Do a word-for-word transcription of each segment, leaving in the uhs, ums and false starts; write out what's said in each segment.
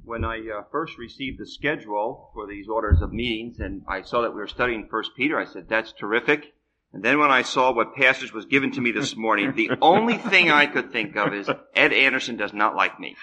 when I uh, first received the schedule for these orders of meetings, and I saw that we were studying First Peter, I said, that's terrific. And then when I saw what passage was given to me this morning, the only thing I could think of is Ed Anderson does not like me.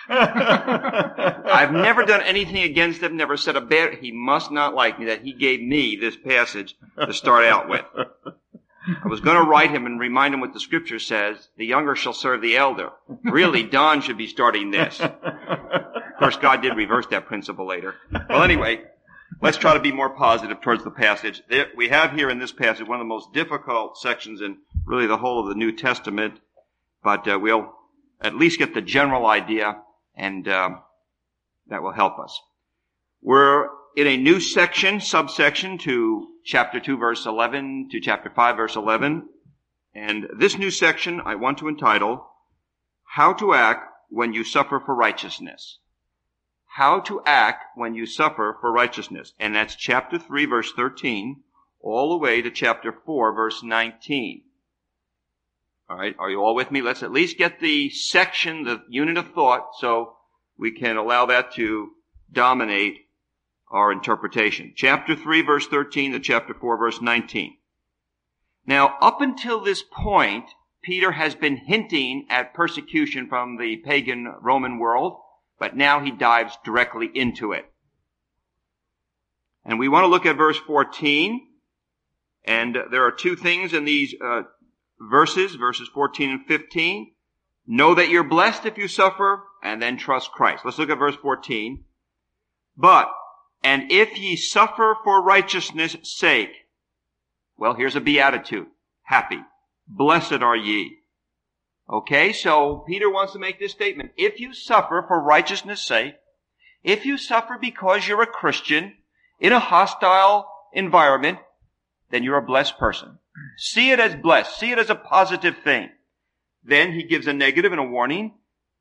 I've never done anything against him, never said a bad, he must not like me, that he gave me this passage to start out with. I was going to write him and remind him what the scripture says, the younger shall serve the elder. Really, Don should be starting this. Of course, God did reverse that principle later. Well, anyway, let's try to be more positive towards the passage. We have here in this passage one of the most difficult sections in really the whole of the New Testament, but uh, we'll at least get the general idea, and um, that will help us. We're in a new section, subsection to chapter two, verse eleven to chapter five, verse eleven. And this new section I want to entitle, How to Act When You Suffer for Righteousness. How to act when you suffer for righteousness. And that's chapter three, verse thirteen, all the way to chapter four, verse nineteen. All right, are you all with me? Let's at least get the section, the unit of thought, so we can allow that to dominate our interpretation. Chapter three, verse thirteen to chapter four, verse nineteen. Now, up until this point, Peter has been hinting at persecution from the pagan Roman world, but now he dives directly into it. And we want to look at verse fourteen, and there are two things in these uh, verses, verses fourteen and fifteen. Know that you're blessed if you suffer, and then trust Christ. Let's look at verse fourteen. But, and if ye suffer for righteousness' sake, well, here's a beatitude. Happy. Blessed are ye. Okay, so Peter wants to make this statement. If you suffer for righteousness' sake, if you suffer because you're a Christian in a hostile environment, then you're a blessed person. See it as blessed. See it as a positive thing. Then he gives a negative and a warning.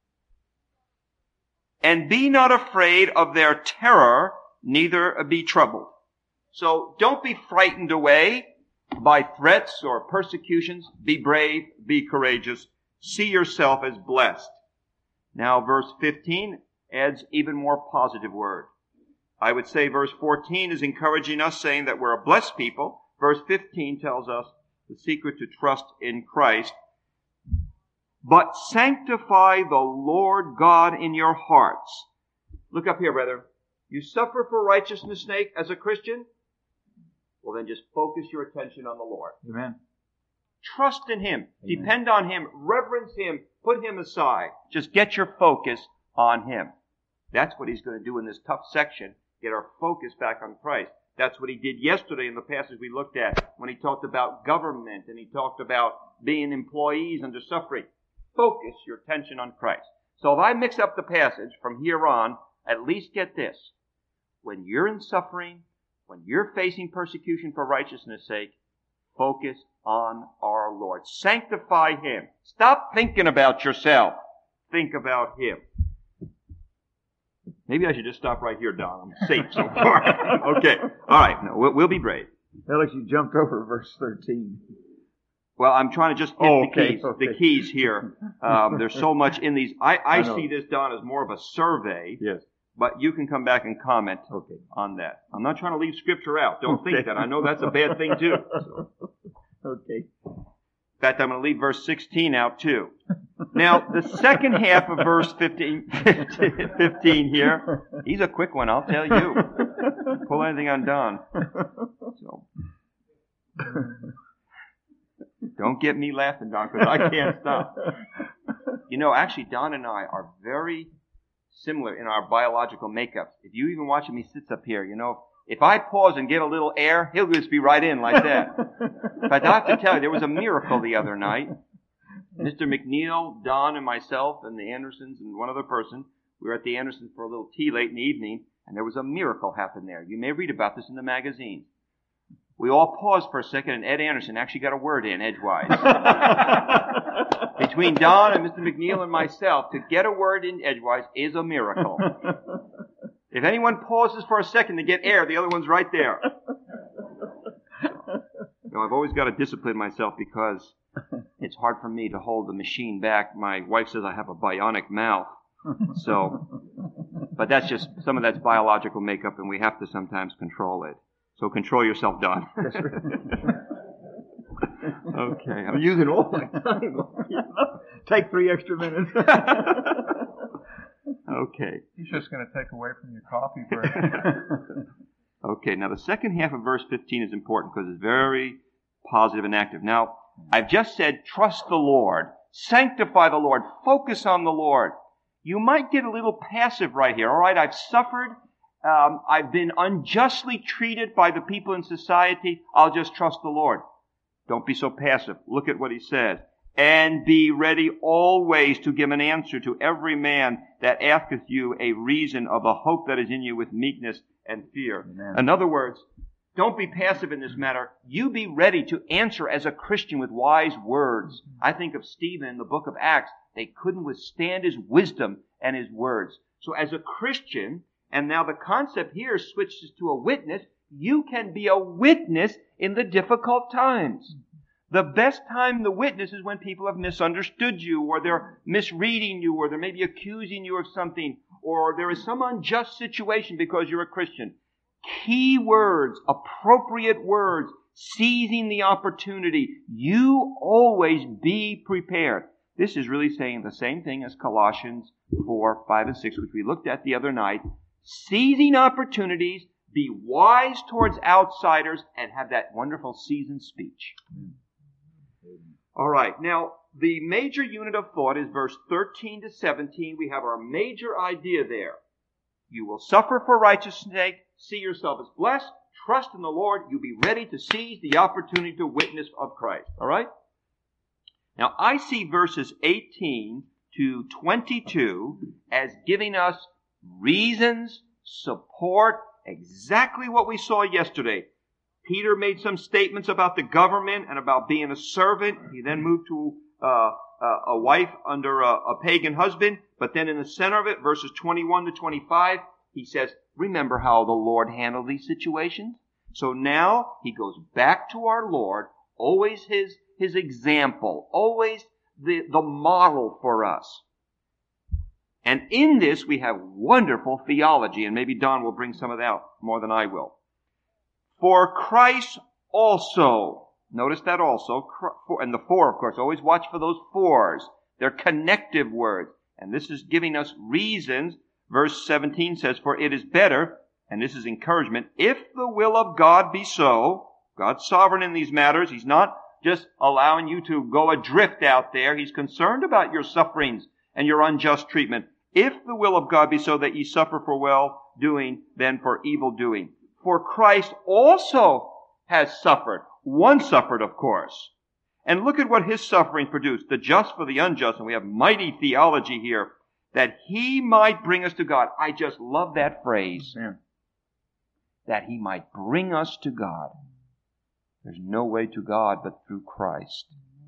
And be not afraid of their terror, neither be troubled. So don't be frightened away by threats or persecutions. Be brave, be courageous. See yourself as blessed. Now verse fifteen adds even more positive word. I would say verse fourteen is encouraging us, saying that we're a blessed people. Verse fifteen tells us the secret to trust in Christ. But sanctify the Lord God in your hearts. Look up here, brother. You suffer for righteousness' sake as a Christian? Well, then just focus your attention on the Lord. Amen. Trust in Him. Amen. Depend on Him. Reverence Him. Put Him aside. Just get your focus on Him. That's what He's going to do in this tough section. Get our focus back on Christ. That's what He did yesterday in the passage we looked at when He talked about government and He talked about being employees under suffering. Focus your attention on Christ. So if I mix up the passage from here on, at least get this. When you're in suffering, when you're facing persecution for righteousness' sake, focus on our Lord. Sanctify Him. Stop thinking about yourself. Think about Him. Maybe I should just stop right here, Don. I'm safe so far. Okay. All right. No, we'll, we'll be brave. Alex, you jumped over verse thirteen. Well, I'm trying to just hit Oh, the okay, keys. okay. The keys here. Um, there's so much in these. I, I, I know. see this, Don, as more of a survey. Yes. But you can come back and comment Okay. on that. I'm not trying to leave Scripture out. Don't Okay. think that. I know that's a bad thing too. So. Okay. In fact, I'm going to leave verse sixteen out too. Now, the second half of verse fifteen, fifteen here, he's a quick one, I'll tell you. Pull anything on Don. So. Don't get me laughing, Don, because I can't stop. You know, actually, Don and I are very similar in our biological makeup. If you even watch him, he sits up here, you know. If I pause and get a little air, he'll just be right in like that. But I have to tell you, there was a miracle the other night. Mister McNeil, Don, and myself, and the Andersons, and one other person, we were at the Andersons for a little tea late in the evening, and there was a miracle happen there. You may read about this in the magazines. We all paused for a second, and Ed Anderson actually got a word in edgewise. Between Don and Mister McNeil and myself, to get a word in edgewise is a miracle. If anyone pauses for a second to get air, the other one's right there. So, you know, I've always got to discipline myself because it's hard for me to hold the machine back. My wife says I have a bionic mouth. So, But that's just, some of that's biological makeup, and we have to sometimes control it. So control yourself, Don. Okay. I'm using all my time. Take three extra minutes. Okay. He's just going to take away from your coffee break. Okay, now the second half of verse fifteen is important because it's very positive and active. Now, I've just said, trust the Lord, sanctify the Lord, focus on the Lord. You might get a little passive right here. All right, I've suffered. Um, I've been unjustly treated by the people in society. I'll just trust the Lord. Don't be so passive. Look at what he says. And be ready always to give an answer to every man that asketh you a reason of the hope that is in you with meekness and fear. Amen. In other words, don't be passive in this matter. You be ready to answer as a Christian with wise words. I think of Stephen in the book of Acts. They couldn't withstand his wisdom and his words. So as a Christian, and now the concept here switches to a witness, you can be a witness in the difficult times. The best time to witness is when people have misunderstood you, or they're misreading you, or they're maybe accusing you of something, or there is some unjust situation because you're a Christian. Key words, appropriate words, seizing the opportunity. You always be prepared. This is really saying the same thing as Colossians four, five, and six, which we looked at the other night. Seizing opportunities, be wise towards outsiders, and have that wonderful seasoned speech. All right, now the major unit of thought is verse thirteen to seventeen. We have our major idea there. You will suffer for righteousness' sake. See yourself as blessed. Trust in the Lord. You be ready to seize the opportunity to witness of Christ. All right? Now, I see verses eighteen to twenty-two as giving us reasons, support, exactly what we saw yesterday. Peter made some statements about the government and about being a servant. He then moved to uh, a wife under a, a pagan husband. But then in the center of it, verses twenty-one to twenty-five, he says, remember how the Lord handled these situations? So now he goes back to our Lord, always his, his example, always the, the model for us. And in this we have wonderful theology, and maybe Don will bring some of that out more than I will. For Christ also, notice that also, and the four, of course, always watch for those fours. They're connective words. And this is giving us reasons. Verse seventeen says, for it is better, and this is encouragement, if the will of God be so, God's sovereign in these matters. He's not just allowing you to go adrift out there. He's concerned about your sufferings and your unjust treatment. If the will of God be so that ye suffer for well-doing than for evil-doing. For Christ also has suffered. One suffered, of course. And look at what his suffering produced. The just for the unjust. And we have mighty theology here. That he might bring us to God. I just love that phrase. Yeah. That he might bring us to God. There's no way to God but through Christ.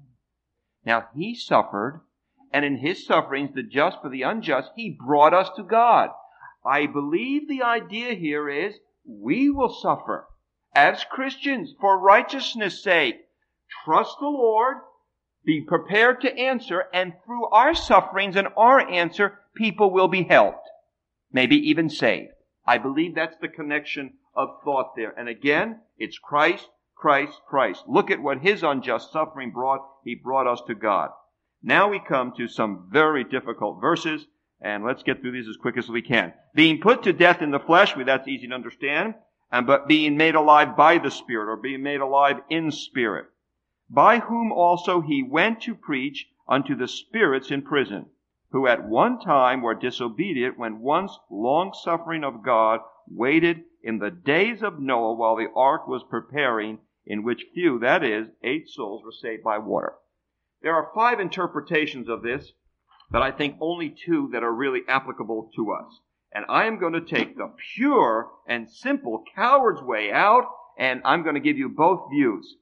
Now he suffered. And in his sufferings, the just for the unjust, he brought us to God. I believe the idea here is we will suffer as Christians for righteousness' sake. Trust the Lord, be prepared to answer, and through our sufferings and our answer, people will be helped, maybe even saved. I believe that's the connection of thought there. And again, it's Christ, Christ, Christ. Look at what his unjust suffering brought. He brought us to God. Now we come to some very difficult verses. And let's get through these as quick as we can. Being put to death in the flesh, well, that's easy to understand. And but being made alive by the Spirit, or being made alive in spirit. By whom also he went to preach unto the spirits in prison, who at one time were disobedient, when once long suffering of God waited in the days of Noah while the ark was preparing, in which few, that is, eight souls, were saved by water. There are five interpretations of this, but I think only two that are really applicable to us. And I am going to take the pure and simple coward's way out, and I'm going to give you both views.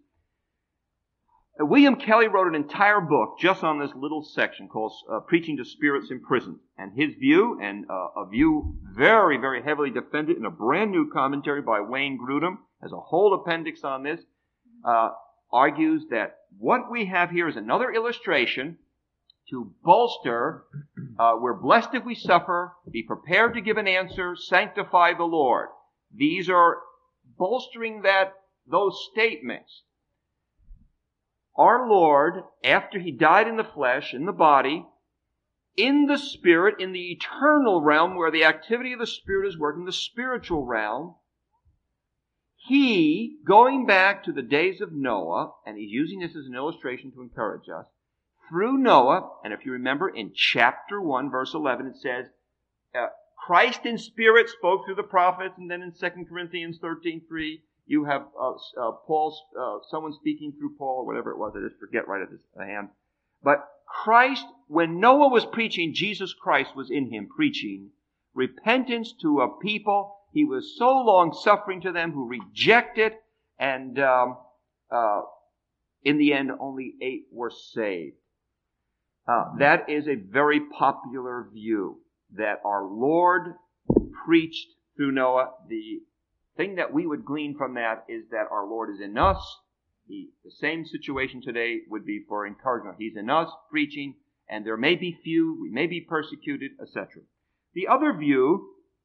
William Kelly wrote an entire book just on this little section called uh, Preaching to Spirits in Prison. And his view, and uh, a view very, very heavily defended in a brand new commentary by Wayne Grudem, has a whole appendix on this, uh, argues that what we have here is another illustration to bolster, uh, we're blessed if we suffer, be prepared to give an answer, sanctify the Lord. These are bolstering that, those statements. Our Lord, after He died in the flesh, in the body, in the Spirit, in the eternal realm where the activity of the Spirit is working, the spiritual realm, He, going back to the days of Noah, and He's using this as an illustration to encourage us, through Noah, and if you remember in chapter one, verse eleven, it says, uh, Christ in spirit spoke through the prophets, and then in Second Corinthians thirteen three, you have uh, uh, Paul's, uh, someone speaking through Paul, or whatever it was, I just forget right at this hand. But Christ, when Noah was preaching, Jesus Christ was in him preaching repentance to a people. He was so long suffering to them who rejected, and um, uh, in the end, only eight were saved. Uh, that is a very popular view, that our Lord preached through Noah. The thing that we would glean from that is that our Lord is in us. He, the same situation today would be for encouragement. He's in us preaching, and there may be few, we may be persecuted, et cetera. The other view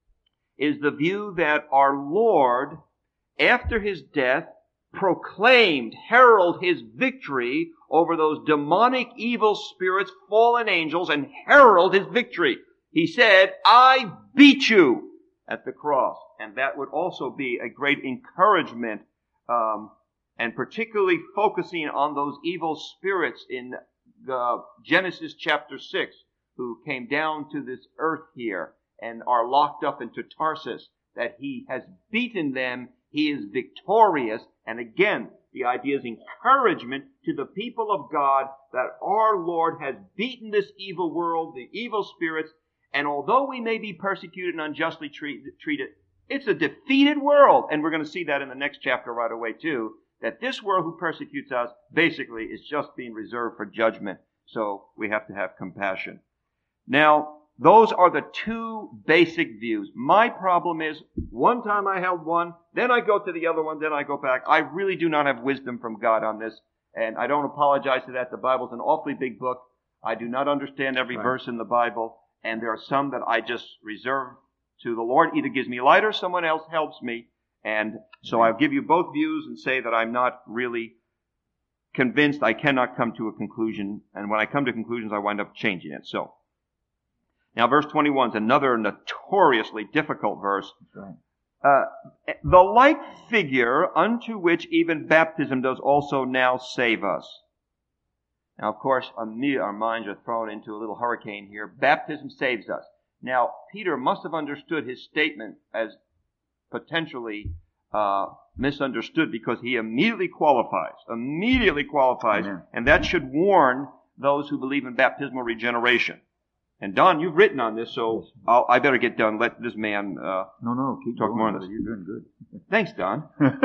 is the view that our Lord, after His death, proclaimed, heralded His victory over those demonic evil spirits, fallen angels, and heralded His victory. He said, I beat you at the cross. And that would also be a great encouragement, um, and particularly focusing on those evil spirits in the Genesis chapter six, who came down to this earth here and are locked up into Tarsus, that He has beaten them, He is victorious. And again, the idea is encouragement to the people of God that our Lord has beaten this evil world, the evil spirits, and although we may be persecuted and unjustly treat, treated, it's a defeated world. And we're going to see that in the next chapter right away too, that this world who persecutes us basically is just being reserved for judgment. So we have to have compassion. Now, those are the two basic views. My problem is, one time I held one, then I go to the other one, then I go back. I really do not have wisdom from God on this, and I don't apologize for that. The Bible's an awfully big book. I do not understand every right. verse in the Bible, and there are some that I just reserve to the Lord. Either gives me light or someone else helps me. And so I'll give you both views and say that I'm not really convinced. I cannot come to a conclusion, and when I come to conclusions, I wind up changing it. So, now, verse twenty-one is another notoriously difficult verse. Right. Uh, the like figure unto which even baptism does also now save us. Now, of course, our minds are thrown into a little hurricane here. Baptism saves us. Now, Peter must have understood his statement as potentially uh, misunderstood, because he immediately qualifies, immediately qualifies, Amen. And that should warn those who believe in baptismal regeneration. And Don, you've written on this, so I'll, I better get done. Let this man uh, no, no, keep talk going, more on this. You're doing good. Thanks, Don.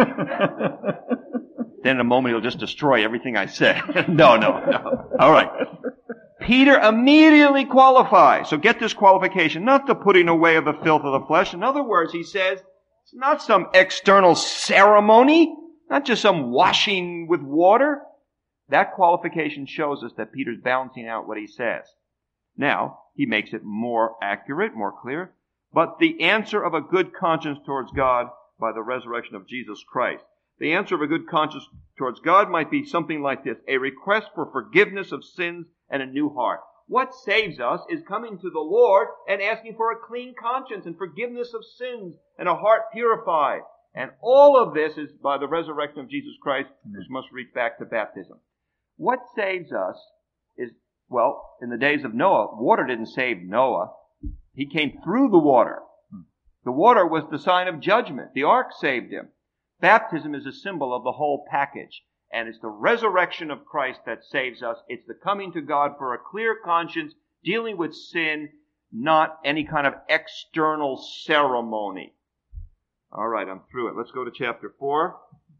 Then in a moment he'll just destroy everything I said. no, no, no. All right. Peter immediately qualifies. So get this qualification. Not the putting away of the filth of the flesh. In other words, he says, it's not some external ceremony, not just some washing with water. That qualification shows us that Peter's balancing out what he says. Now, he makes it more accurate, more clear, but the answer of a good conscience towards God by the resurrection of Jesus Christ. The answer of a good conscience towards God might be something like this: a request for forgiveness of sins and a new heart. What saves us is coming to the Lord and asking for a clean conscience and forgiveness of sins and a heart purified. And all of this is by the resurrection of Jesus Christ, which must reach back to baptism. What saves us is, well, in the days of Noah, water didn't save Noah. He came through the water. The water was the sign of judgment. The ark saved him. Baptism is a symbol of the whole package. And it's the resurrection of Christ that saves us. It's the coming to God for a clear conscience, dealing with sin, not any kind of external ceremony. All right, I'm through it. Let's go to chapter four.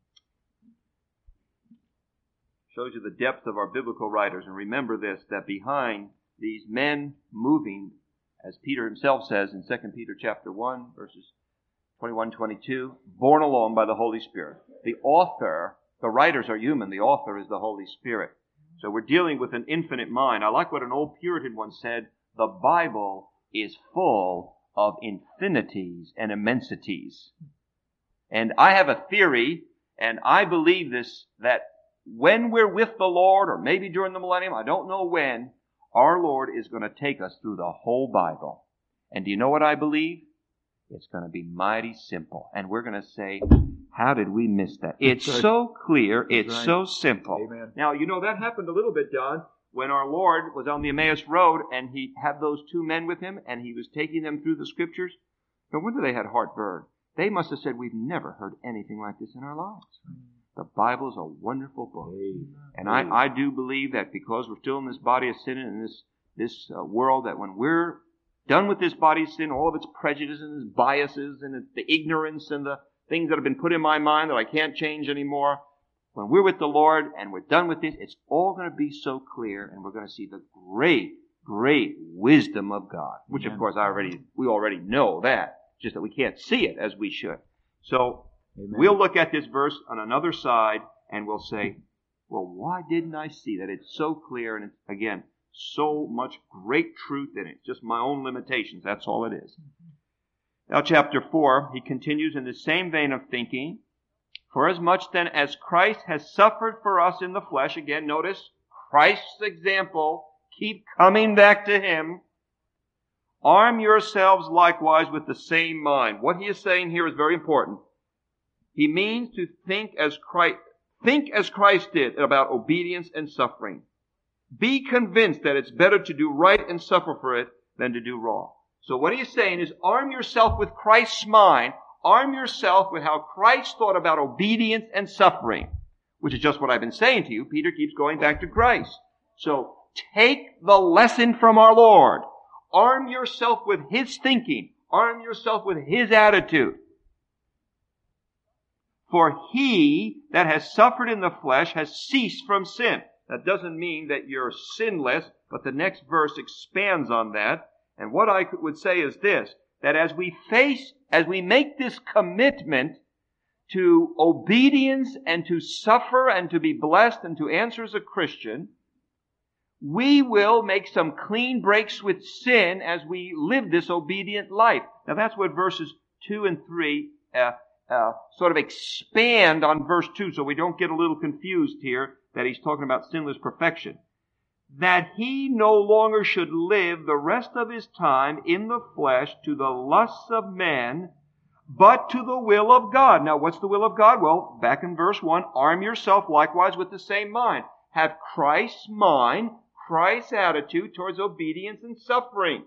Shows you the depth of our biblical writers. And remember this, that behind these men moving, as Peter himself says in Second Peter chapter one, verses twenty-one, twenty-two, borne along by the Holy Spirit. The author, the writers are human, the author is the Holy Spirit. So we're dealing with an infinite mind. I like what an old Puritan once said, the Bible is full of infinities and immensities. And I have a theory, and I believe this, that when we're with the Lord, or maybe during the millennium, I don't know when, our Lord is going to take us through the whole Bible. And do you know what I believe? It's going to be mighty simple. And we're going to say, how did we miss that? It's That's right. so clear. That's It's right. so simple. Amen. Now, you know, that happened a little bit, John, when our Lord was on the Emmaus Road and he had those two men with him and he was taking them through the Scriptures. No wonder they had heartburn. They must have said, we've never heard anything like this in our lives. The Bible is a wonderful book. And I, I do believe that because we're still in this body of sin and in this, this uh, world, that when we're done with this body of sin, all of its prejudices and its biases and the ignorance and the things that have been put in my mind that I can't change anymore, when we're with the Lord and we're done with this, it's all going to be so clear and we're going to see the great, great wisdom of God, which of course I already, we already know that, just that we can't see it as we should. So, Amen. We'll look at this verse on another side and we'll say, well, why didn't I see that? It's so clear and it's, again, so much great truth in it. It's just my own limitations. That's all it is. Now, chapter four, he continues in the same vein of thinking. For as much then as Christ has suffered for us in the flesh, again, notice Christ's example, keep coming back to him. Arm yourselves likewise with the same mind. What he is saying here is very important. He means to think as Christ, think as Christ did about obedience and suffering. Be convinced that it's better to do right and suffer for it than to do wrong. So what he's saying is arm yourself with Christ's mind. Arm yourself with how Christ thought about obedience and suffering, which is just what I've been saying to you. Peter keeps going back to Christ. So take the lesson from our Lord. Arm yourself with his thinking. Arm yourself with his attitude. For he that has suffered in the flesh has ceased from sin. That doesn't mean that you're sinless, but the next verse expands on that. And what I would say is this, that as we face, as we make this commitment to obedience and to suffer and to be blessed and to answer as a Christian, we will make some clean breaks with sin as we live this obedient life. Now that's what verses two and three uh, uh, sort of expand on verse two, so we don't get a little confused here that he's talking about sinless perfection. That he no longer should live the rest of his time in the flesh to the lusts of men, but to the will of God. Now, what's the will of God? Well, back in verse one, arm yourself likewise with the same mind. Have Christ's mind, Christ's attitude towards obedience and suffering.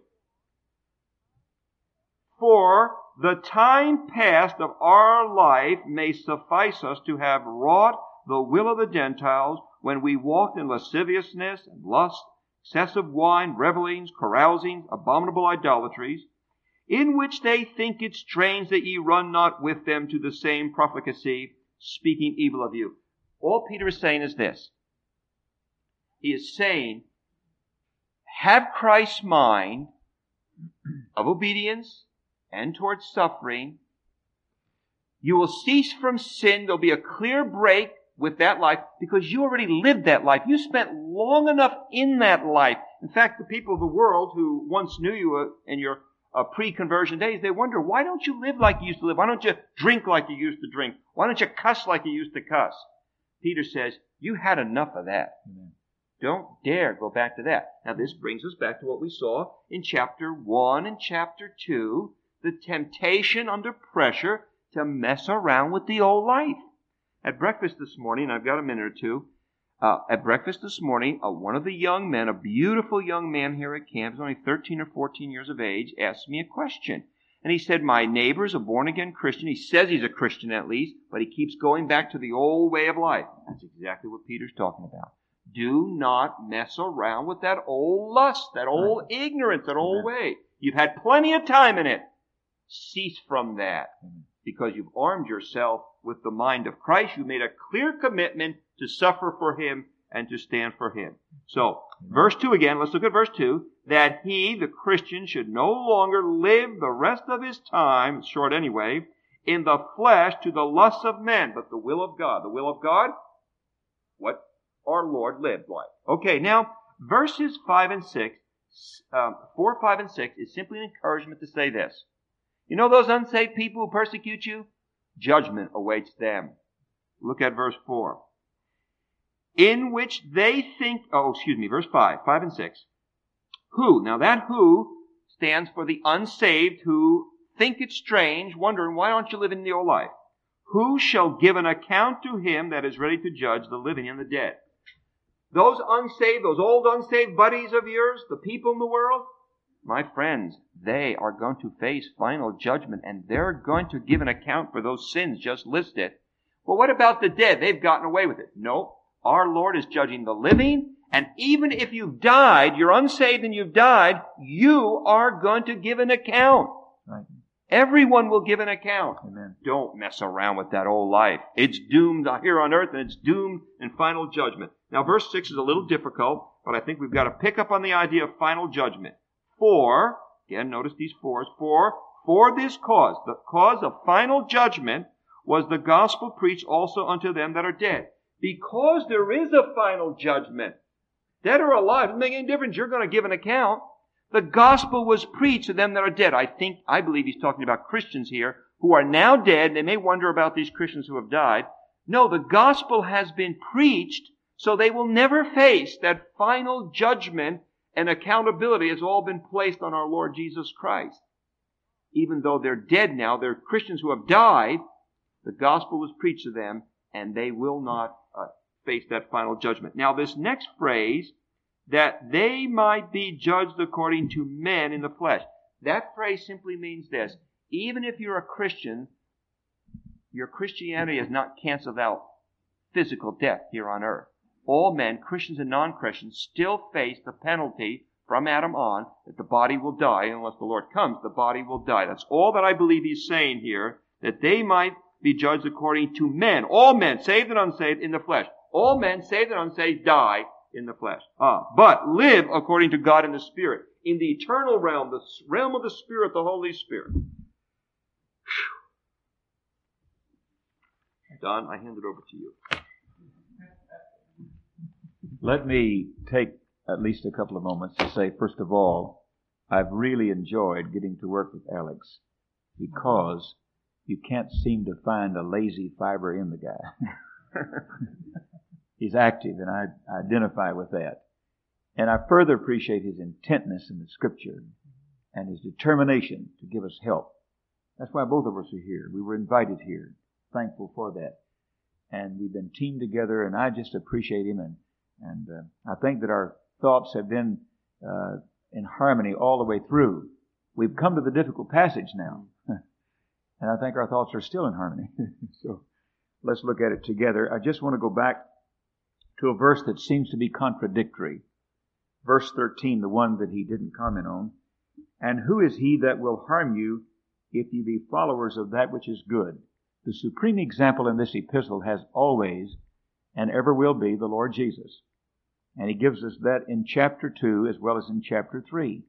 For the time past of our life may suffice us to have wrought the will of the Gentiles when we walked in lasciviousness and lust, excessive wine, revelings, carousings, abominable idolatries, in which they think it strange that ye run not with them to the same profligacy, speaking evil of you. All Peter is saying is this. He is saying, have Christ's mind of obedience and towards suffering. You will cease from sin. There'll be a clear break with that life because you already lived that life. You spent long enough in that life. In fact, the people of the world who once knew you in your uh, pre-conversion days, they wonder, why don't you live like you used to live? Why don't you drink like you used to drink? Why don't you cuss like you used to cuss? Peter says, you had enough of that. Amen. Don't dare go back to that. Now this brings us back to what we saw in chapter one and chapter two, the temptation under pressure to mess around with the old life. At breakfast this morning, I've got a minute or two, uh, at breakfast this morning, uh, one of the young men, a beautiful young man here at camp, he's only thirteen or fourteen years of age, asked me a question. And he said, my neighbor's a born-again Christian. He says he's a Christian at least, but he keeps going back to the old way of life. That's exactly what Peter's talking about. Do not mess around with that old lust, that old ignorance, that old way. You've had plenty of time in it. Cease from that. Because you've armed yourself with the mind of Christ. You made a clear commitment to suffer for him and to stand for him. So, verse two again, let's look at verse two. That he, the Christian, should no longer live the rest of his time, short anyway, in the flesh to the lusts of men, but the will of God. The will of God? What? our Lord lived like. Okay, now, verses five and six, um, four, five, and six is simply an encouragement to say this. You know those unsaved people who persecute you? Judgment awaits them. Look at verse four. In which they think, oh, excuse me, verse five, five and six. Who, now that who stands for the unsaved who think it strange, wondering, why aren't you living the old life? Who shall give an account to him that is ready to judge the living and the dead? Those unsaved, those old unsaved buddies of yours, the people in the world, my friends, they are going to face final judgment, and they're going to give an account for those sins just listed. Well, what about the dead? They've gotten away with it. No, our Lord is judging the living, and even if you've died, you're unsaved and you've died, you are going to give an account. Right. Everyone will give an account. Amen. Don't mess around with that old life. It's doomed here on earth, and it's doomed in final judgment. Now, verse six is a little difficult, but I think we've got to pick up on the idea of final judgment. For, again, notice these fours, for, for this cause, the cause of final judgment, was the gospel preached also unto them that are dead. Because there is a final judgment. Dead or alive, doesn't make any difference. You're going to give an account. The gospel was preached to them that are dead. I think, I believe he's talking about Christians here who are now dead. They may wonder about these Christians who have died. No, the gospel has been preached so they will never face that final judgment, and accountability has all been placed on our Lord Jesus Christ. Even though they're dead now, they're Christians who have died, the gospel was preached to them, and they will not uh, face that final judgment. Now, this next phrase, that they might be judged according to men in the flesh. That phrase simply means this. Even if you're a Christian, your Christianity has not canceled out physical death here on earth. All men, Christians and non-Christians, still face the penalty from Adam on that the body will die. Unless the Lord comes, the body will die. That's all that I believe he's saying here, that they might be judged according to men. All men, saved and unsaved, in the flesh. All men, saved and unsaved, die in the flesh. Ah, but live according to God in the Spirit. In the eternal realm, the realm of the Spirit, the Holy Spirit. Whew. Don, I hand it over to you. Let me take at least a couple of moments to say, first of all, I've really enjoyed getting to work with Alex because you can't seem to find a lazy fiber in the guy. He's active, and I identify with that. And I further appreciate his intentness in the Scripture and his determination to give us help. That's why both of us are here. We were invited here. Thankful for that. And we've been teamed together, and I just appreciate him. And, and uh, I think that our thoughts have been uh, in harmony all the way through. We've come to the difficult passage now. And I think our thoughts are still in harmony. So let's look at it together. I just want to go back to a verse that seems to be contradictory. Verse thirteen, the one that he didn't comment on. And who is he that will harm you if you be followers of that which is good? The supreme example in this epistle has always and ever will be the Lord Jesus. And he gives us that in chapter two as well as in chapter three.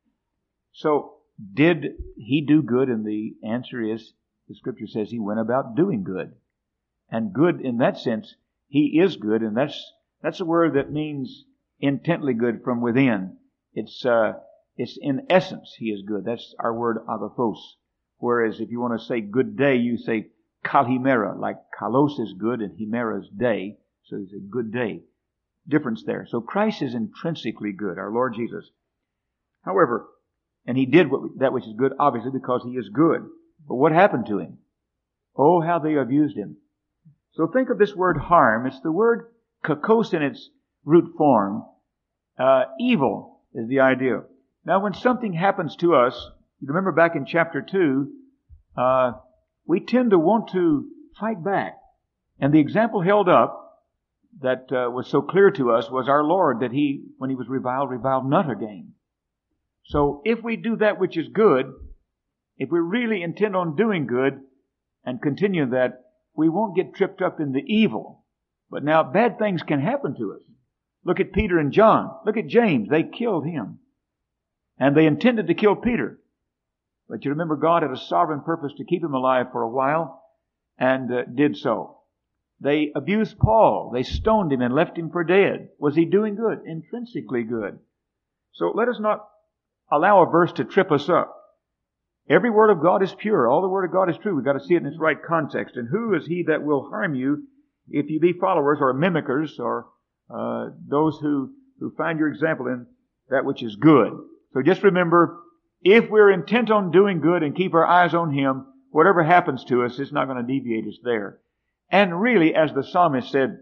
So, did he do good? And the answer is, the Scripture says he went about doing good. And good in that sense, he is good, and that's that's a word that means intently good from within. It's uh, it's in essence he is good. That's our word agathos. Whereas if you want to say good day, you say kalhimera, like kalos is good and himera is day. So it's a good day. Difference there. So Christ is intrinsically good, our Lord Jesus. However, and he did what, that which is good, obviously, because he is good. But what happened to him? Oh, how they abused him. So think of this word harm. It's the word kakos in its root form. Uh, evil is the idea. Now, when something happens to us, you remember back in chapter two, uh, we tend to want to fight back. And the example held up that uh, was so clear to us was our Lord, that he, when he was reviled, reviled not again. So if we do that which is good, if we really intend on doing good and continue that, we won't get tripped up in the evil. But now bad things can happen to us. Look at Peter and John. Look at James. They killed him. And they intended to kill Peter. But you remember God had a sovereign purpose to keep him alive for a while, and uh, did so. They abused Paul. They stoned him and left him for dead. Was he doing good? Intrinsically good. So let us not allow a verse to trip us up. Every word of God is pure. All the word of God is true. We've got to see it in its right context. And who is he that will harm you if you be followers or mimickers or uh, those who, who find your example in that which is good? So just remember, if we're intent on doing good and keep our eyes on Him, whatever happens to us, it's not going to deviate us there. And really, as the psalmist said,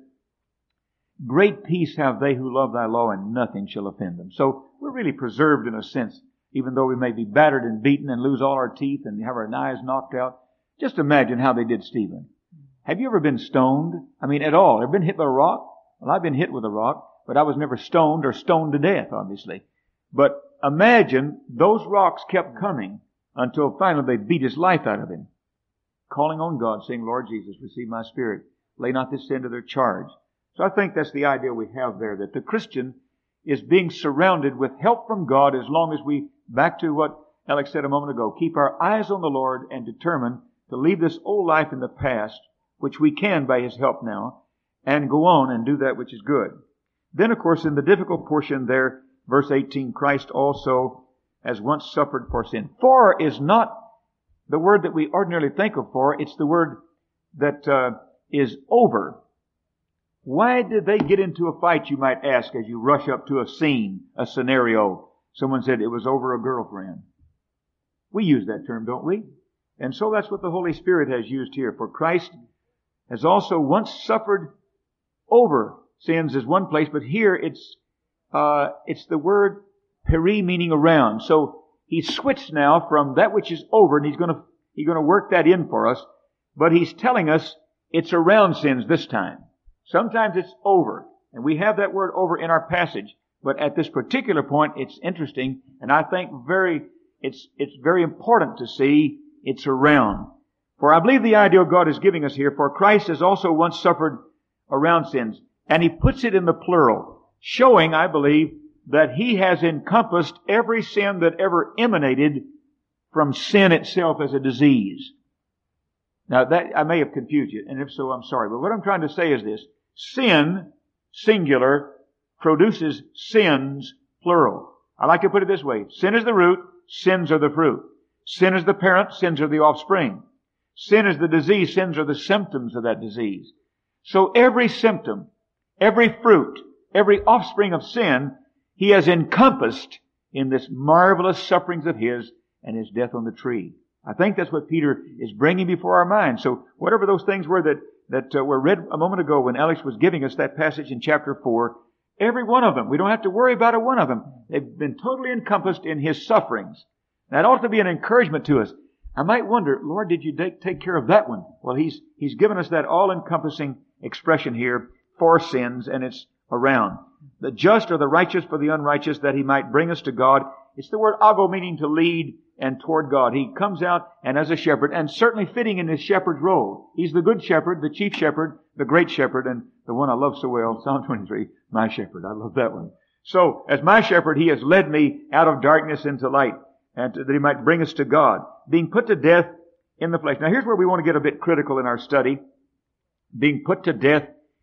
great peace have they who love thy law, and nothing shall offend them. So we're really preserved in a sense, even though we may be battered and beaten and lose all our teeth and have our eyes knocked out. Just imagine how they did Stephen. Have you ever been stoned? I mean, at all. Ever been hit by a rock? Well, I've been hit with a rock, but I was never stoned or stoned to death, obviously. But imagine those rocks kept coming until finally they beat his life out of him, calling on God, saying, Lord Jesus, receive my spirit. Lay not this sin to their charge. So I think that's the idea we have there, that the Christian is being surrounded with help from God as long as we, back to what Alex said a moment ago, keep our eyes on the Lord and determine to leave this old life in the past, which we can by His help now, and go on and do that which is good. Then, of course, in the difficult portion there, verse eighteen, Christ also has once suffered for sin. For is not the word that we ordinarily think of for. It's the word that uh, is over. Why did they get into a fight, you might ask, as you rush up to a scene, a scenario? Someone said it was over a girlfriend. We use that term, don't we? And so that's what the Holy Spirit has used here. For Christ has also once suffered over sins is one place, but here it's uh, it's the word peri, meaning around. So He's switched now from that which is over, and He's going to He's going to work that in for us. But He's telling us it's around sins this time. Sometimes it's over, and we have that word over in our passage. But at this particular point, it's interesting, and I think very it's it's very important to see it's around. For I believe the idea God is giving us here, for Christ has also once suffered around sins. And He puts it in the plural, showing, I believe, that He has encompassed every sin that ever emanated from sin itself as a disease. Now that, I may have confused you, and if so, I'm sorry. But what I'm trying to say is this. Sin, singular, produces sins, plural. I like to put it this way. Sin is the root, sins are the fruit. Sin is the parent, sins are the offspring. Sin is the disease, sins are the symptoms of that disease. So every symptom, every fruit, every offspring of sin, He has encompassed in this marvelous sufferings of His and His death on the tree. I think that's what Peter is bringing before our minds. So whatever those things were that, that uh, were read a moment ago when Alex was giving us that passage in chapter four, every one of them, we don't have to worry about a one of them. They've been totally encompassed in His sufferings. That ought to be an encouragement to us. I might wonder, Lord, did you take, take care of that one? Well, He's, He's given us that all-encompassing expression here for sins, and it's around. The just or the righteous for the unrighteous, that He might bring us to God. It's the word ago, meaning to lead and toward God. He comes out and as a shepherd, and certainly fitting in His shepherd's role. He's the good shepherd, the chief shepherd, the great shepherd, and the one I love so well, Psalm twenty-three, my shepherd. I love that one. So, as my shepherd, He has led me out of darkness into light, and that He might bring us to God, being put to death in the flesh. Now here's where we want to get a bit critical in our study. Being put to death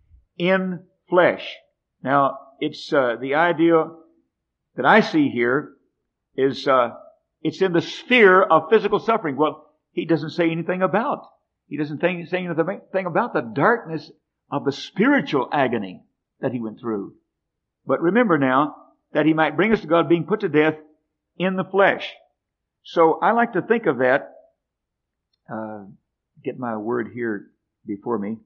in flesh. Now, it's uh, the idea that I see here is uh, it's in the sphere of physical suffering. Well, He doesn't say anything about. He doesn't say anything about the darkness of the spiritual agony that He went through. But remember now that He might bring us to God, being put to death in the flesh. So I like to think of that. Uh, get my word here before me.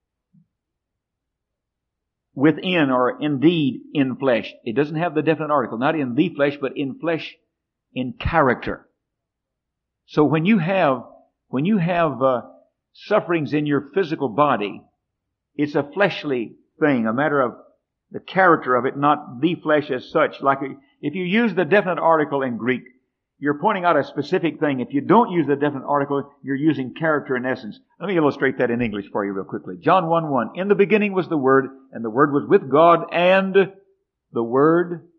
Within, or indeed in flesh. It doesn't have the definite article. Not in the flesh, but in flesh in character. So when you have, when you have uh, sufferings in your physical body, it's a fleshly thing, a matter of the character of it, not the flesh as such. Like if you use the definite article in Greek, you're pointing out a specific thing. If you don't use the definite article, you're using character in essence. Let me illustrate that in English for you real quickly. John one one. In the beginning was the Word, and the Word was with God, and the Word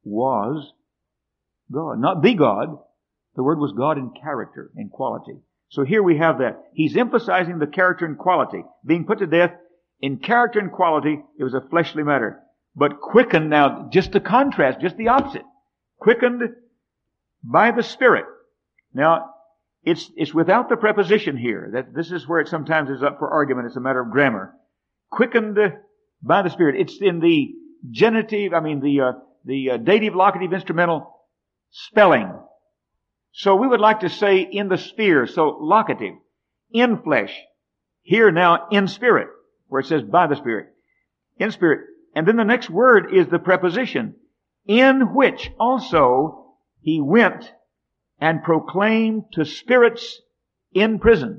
was God. Not the God. The Word was God in character, in quality. So here we have that. He's emphasizing the character and quality. Being put to death in character and quality, it was a fleshly matter. But quickened, now, just the contrast, just the opposite. Quickened by the Spirit. Now, it's, it's without the preposition here. That this is where it sometimes is up for argument. It's a matter of grammar. Quickened by the Spirit. It's in the genitive, I mean the, uh, the uh, dative, locative, instrumental spelling. So we would like to say in the sphere, so locative, in flesh. Here now, in spirit, where it says by the Spirit. In spirit. And then the next word is the preposition, in which also he went and proclaimed to spirits in prison.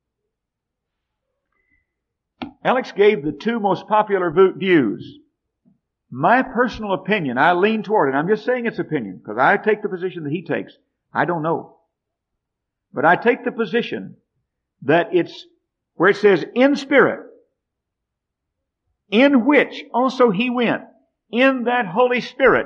Alex gave the two most popular views. My personal opinion, I lean toward it. I'm just saying it's opinion, because I take the position that he takes. I don't know. But I take the position that it's where it says in spirit, in which also he went, in that Holy Spirit,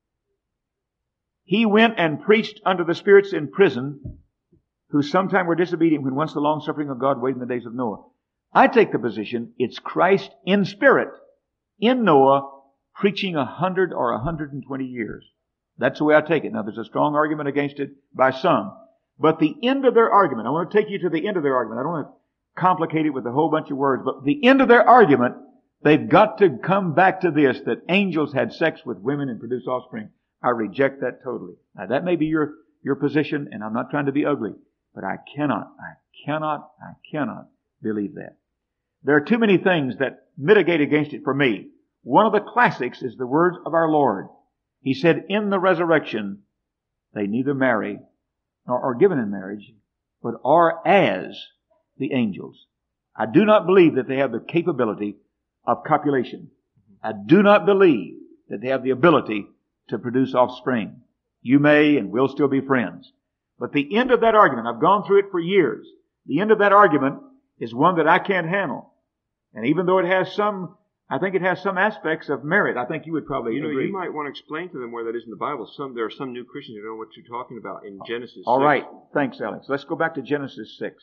he went and preached unto the spirits in prison, who sometime were disobedient when once the long suffering of God waited in the days of Noah. I take the position it's Christ in spirit, in Noah, preaching a hundred or a hundred and twenty years. That's the way I take it. Now, there's a strong argument against it by some. But the end of their argument, I want to take you to the end of their argument. I don't want to complicate it with a whole bunch of words, but the end of their argument, they've got to come back to this, that angels had sex with women and produced offspring. I reject that totally. Now, that may be your, your position, and I'm not trying to be ugly, but I cannot, I cannot, I cannot believe that. There are too many things that mitigate against it for me. One of the classics is the words of our Lord. He said, in the resurrection, they neither marry nor are given in marriage, but are as the angels. I do not believe that they have the capability of copulation. I do not believe that they have the ability to produce offspring. You may and will still be friends. But the end of that argument, I've gone through it for years. The end of that argument is one that I can't handle. And even though it has some, I think it has some aspects of merit. I think you would probably You know, agree. you might want to explain to them where that is in the Bible. Some There are some new Christians who don't know what you're talking about in Genesis All six. right. Thanks, Alex. Let's go back to Genesis six.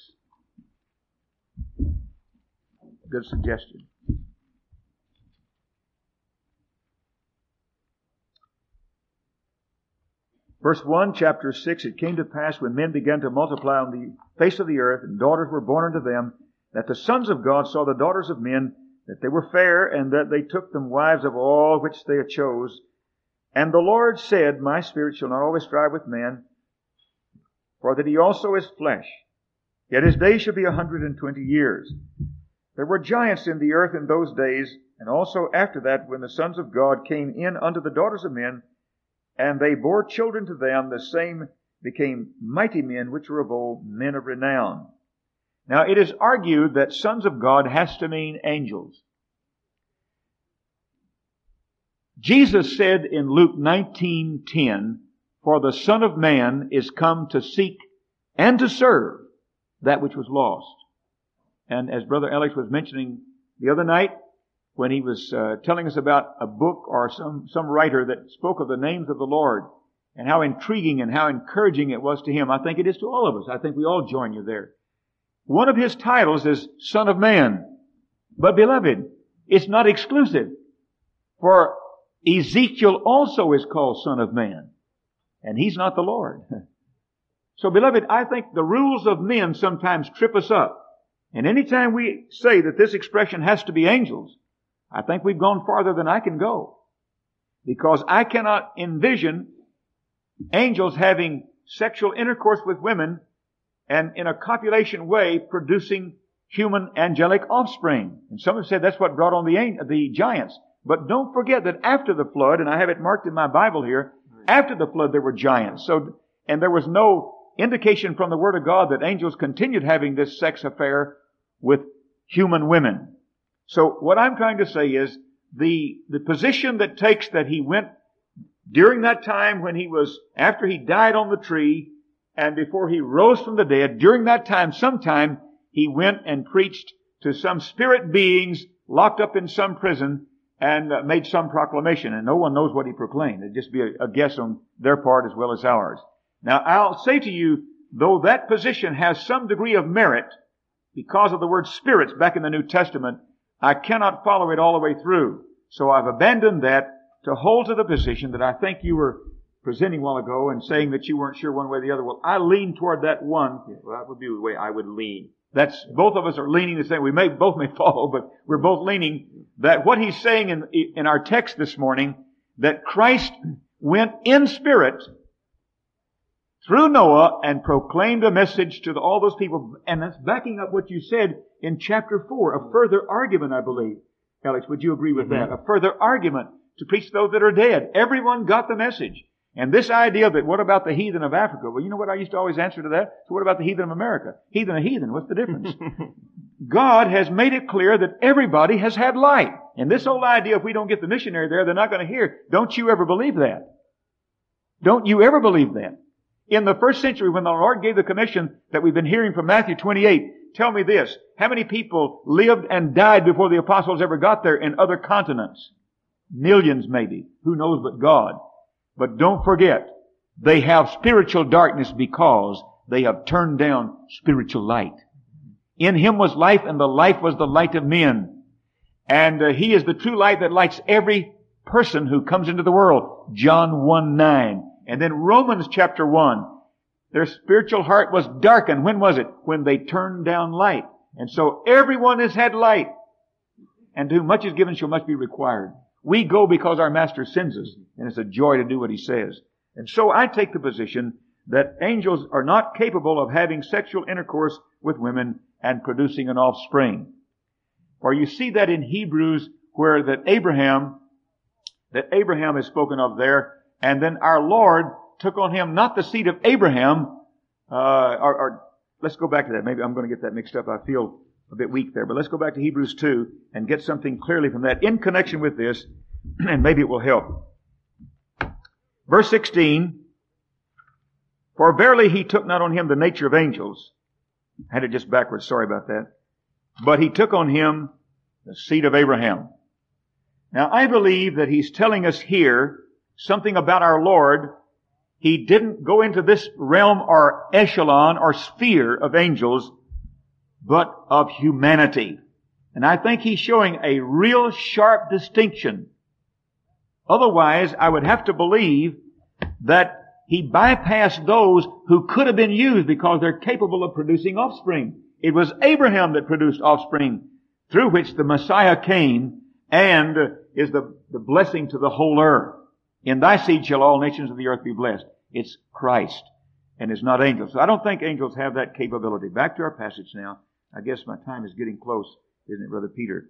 Good suggestion. Verse one, chapter six, it came to pass when men began to multiply on the face of the earth, and daughters were born unto them, that the sons of God saw the daughters of men, that they were fair, and that they took them wives of all which they chose. And the Lord said, My spirit shall not always strive with man, for that he also is flesh. Yet his days shall be a hundred and twenty years. There were giants in the earth in those days, and also after that, when the sons of God came in unto the daughters of men, and they bore children to them, the same became mighty men, which were of old, men of renown. Now, it is argued that sons of God has to mean angels. Jesus said in Luke nineteen ten, For the Son of Man is come to seek and to serve that which was lost. And as Brother Alex was mentioning the other night, when he was uh, telling us about a book or some, some writer that spoke of the names of the Lord and how intriguing and how encouraging it was to him, I think it is to all of us. I think we all join you there. One of his titles is Son of Man. But beloved, it's not exclusive. For Ezekiel also is called Son of Man. And he's not the Lord. So beloved, I think the rules of men sometimes trip us up. And anytime we say that this expression has to be angels, I think we've gone farther than I can go. Because I cannot envision angels having sexual intercourse with women and in a copulation way producing human angelic offspring. And some have said that's what brought on the, the giants. But don't forget that after the flood, and I have it marked in my Bible here, after the flood there were giants. So, and there was no indication from the Word of God that angels continued having this sex affair with human women. So what I'm trying to say is the, the position that takes that he went during that time when he was, after he died on the tree and before he rose from the dead, during that time, sometime, he went and preached to some spirit beings locked up in some prison and uh, made some proclamation. And no one knows what he proclaimed. It'd just be a, a guess on their part as well as ours. Now, I'll say to you though that position has some degree of merit because of the word spirits back in the New Testament, I cannot follow it all the way through. So I've abandoned that to hold to the position that I think you were presenting a while ago and saying that you weren't sure one way or the other. Well, I lean toward that one. Yeah, well, that would be the way I would lean. That's, both of us are leaning the same. We may, both may follow, but we're both leaning that what he's saying in, in our text this morning, that Christ went in spirit through Noah and proclaimed a message to the, all those people. And that's backing up what you said in chapter four, a further argument, I believe. Alex, would you agree with Mm-hmm. that? A further argument to preach to those that are dead. Everyone got the message. And this idea that what about the heathen of Africa? Well, you know what I used to always answer to that? So what about the heathen of America? Heathen of heathen, what's the difference? God has made it clear that everybody has had light. And this whole idea, if we don't get the missionary there, they're not going to hear. Don't you ever believe that? Don't you ever believe that? In the first century, when the Lord gave the commission that we've been hearing from Matthew twenty-eight, tell me this, how many people lived and died before the apostles ever got there in other continents? Millions maybe. Who knows but God? But don't forget, they have spiritual darkness because they have turned down spiritual light. In Him was life, and the life was the light of men. And uh, He is the true light that lights every person who comes into the world. John one nine. And then Romans chapter one. Their spiritual heart was darkened. When was it? When they turned down light. And so everyone has had light. And to whom much is given shall much be required. We go because our Master sends us, and it's a joy to do what He says. And so I take the position that angels are not capable of having sexual intercourse with women and producing an offspring. For you see that in Hebrews where that Abraham, that Abraham is spoken of there, and then our Lord took on Him not the seed of Abraham, uh, or, or let's go back to that. Maybe I'm going to get that mixed up. I feel a bit weak there, but let's go back to Hebrews two and get something clearly from that in connection with this, and maybe it will help. Verse sixteen, for verily He took not on Him the nature of angels. I had it just backwards, sorry about that. But He took on Him the seed of Abraham. Now I believe that He's telling us here something about our Lord. He didn't go into this realm or echelon or sphere of angels, but of humanity. And I think He's showing a real sharp distinction. Otherwise, I would have to believe that He bypassed those who could have been used because they're capable of producing offspring. It was Abraham that produced offspring through which the Messiah came and is the, the blessing to the whole earth. In thy seed shall all nations of the earth be blessed. It's Christ and it's not angels. So I don't think angels have that capability. Back to our passage now. I guess my time is getting close, isn't it, Brother Peter?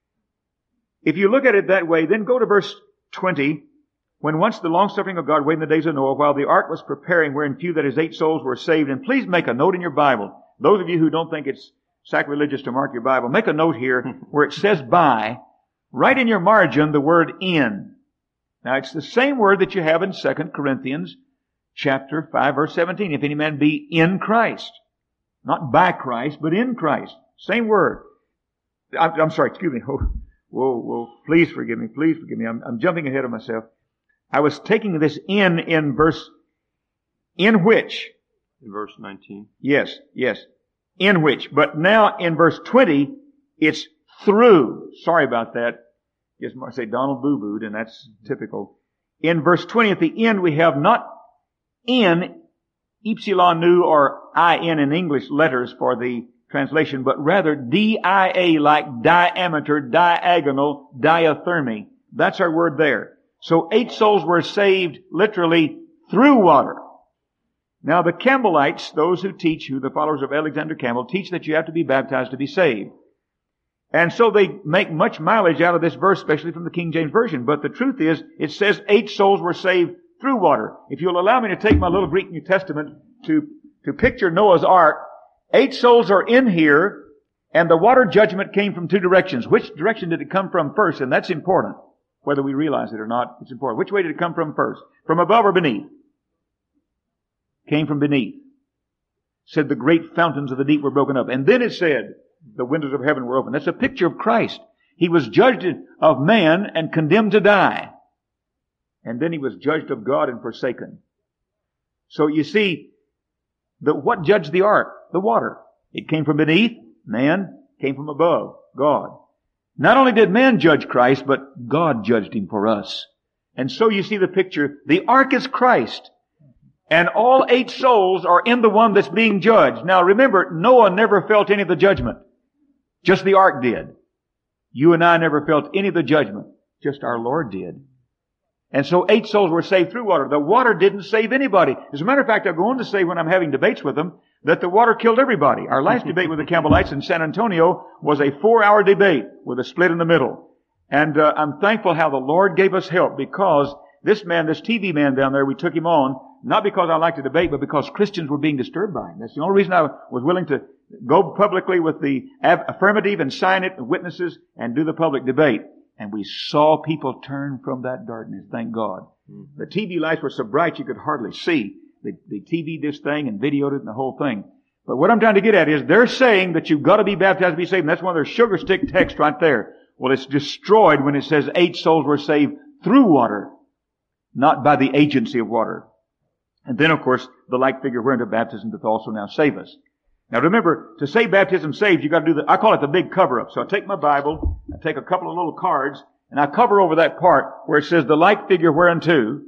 If you look at it that way, then go to verse twenty. When once the long-suffering of God waited in the days of Noah, while the ark was preparing, wherein few that is eight souls were saved. And please make a note in your Bible. Those of you who don't think it's sacrilegious to mark your Bible, make a note here where it says by. Write in your margin the word in. Now it's the same word that you have in Second Corinthians chapter five, verse seventeen. If any man be in Christ. Not by Christ, but in Christ. Same word. I'm, I'm sorry, excuse me. Oh, whoa, whoa. Please forgive me. Please forgive me. I'm, I'm jumping ahead of myself. I was taking this in, in verse, in which. In verse nineteen. Yes, yes. In which. But now in verse twenty, it's through. Sorry about that. Just I say Donald boo-booed, and that's typical. In verse twenty, at the end, we have not in, epsilon nu or in in English letters for the translation, but rather D I A like diameter, diagonal, diathermy. That's our word there. So eight souls were saved literally through water. Now the Campbellites, those who teach, who the followers of Alexander Campbell, teach that you have to be baptized to be saved. And so they make much mileage out of this verse, especially from the King James Version. But the truth is, it says eight souls were saved through water. If you'll allow me to take my little Greek New Testament to, to picture Noah's Ark, eight souls are in here, and the water judgment came from two directions. Which direction did it come from first? And that's important. Whether we realize it or not, it's important. Which way did it come from first? From above or beneath? Came from beneath. Said the great fountains of the deep were broken up. And then it said, the windows of heaven were open. That's a picture of Christ. He was judged of man and condemned to die. And then He was judged of God and forsaken. So you see, The, what judged the ark? The water. It came from beneath, man, came from above, God. Not only did man judge Christ, but God judged him for us. And so you see the picture. The ark is Christ. And all eight souls are in the one that's being judged. Now remember, Noah never felt any of the judgment. Just the ark did. You and I never felt any of the judgment. Just our Lord did. And so eight souls were saved through water. The water didn't save anybody. As a matter of fact, I'll go on to say when I'm having debates with them that the water killed everybody. Our last debate with the Campbellites in San Antonio was a four-hour debate with a split in the middle. And uh, I'm thankful how the Lord gave us help, because this man, this T V man down there, we took him on, not because I like to debate, but because Christians were being disturbed by him. That's the only reason I was willing to go publicly with the affirmative and sign it, and witnesses, and do the public debate. And we saw people turn from that darkness, thank God. The T V lights were so bright you could hardly see. They, they T V'd this thing and videoed it and the whole thing. But what I'm trying to get at is they're saying that you've got to be baptized to be saved. And that's one of their sugar stick texts right there. Well, it's destroyed when it says eight souls were saved through water, not by the agency of water. And then, of course, the like figure whereunto baptism doth also now save us. Now remember, to say baptism saves, you got to do the, I call it the big cover-up. So I take my Bible, I take a couple of little cards, and I cover over that part where it says the like figure whereunto,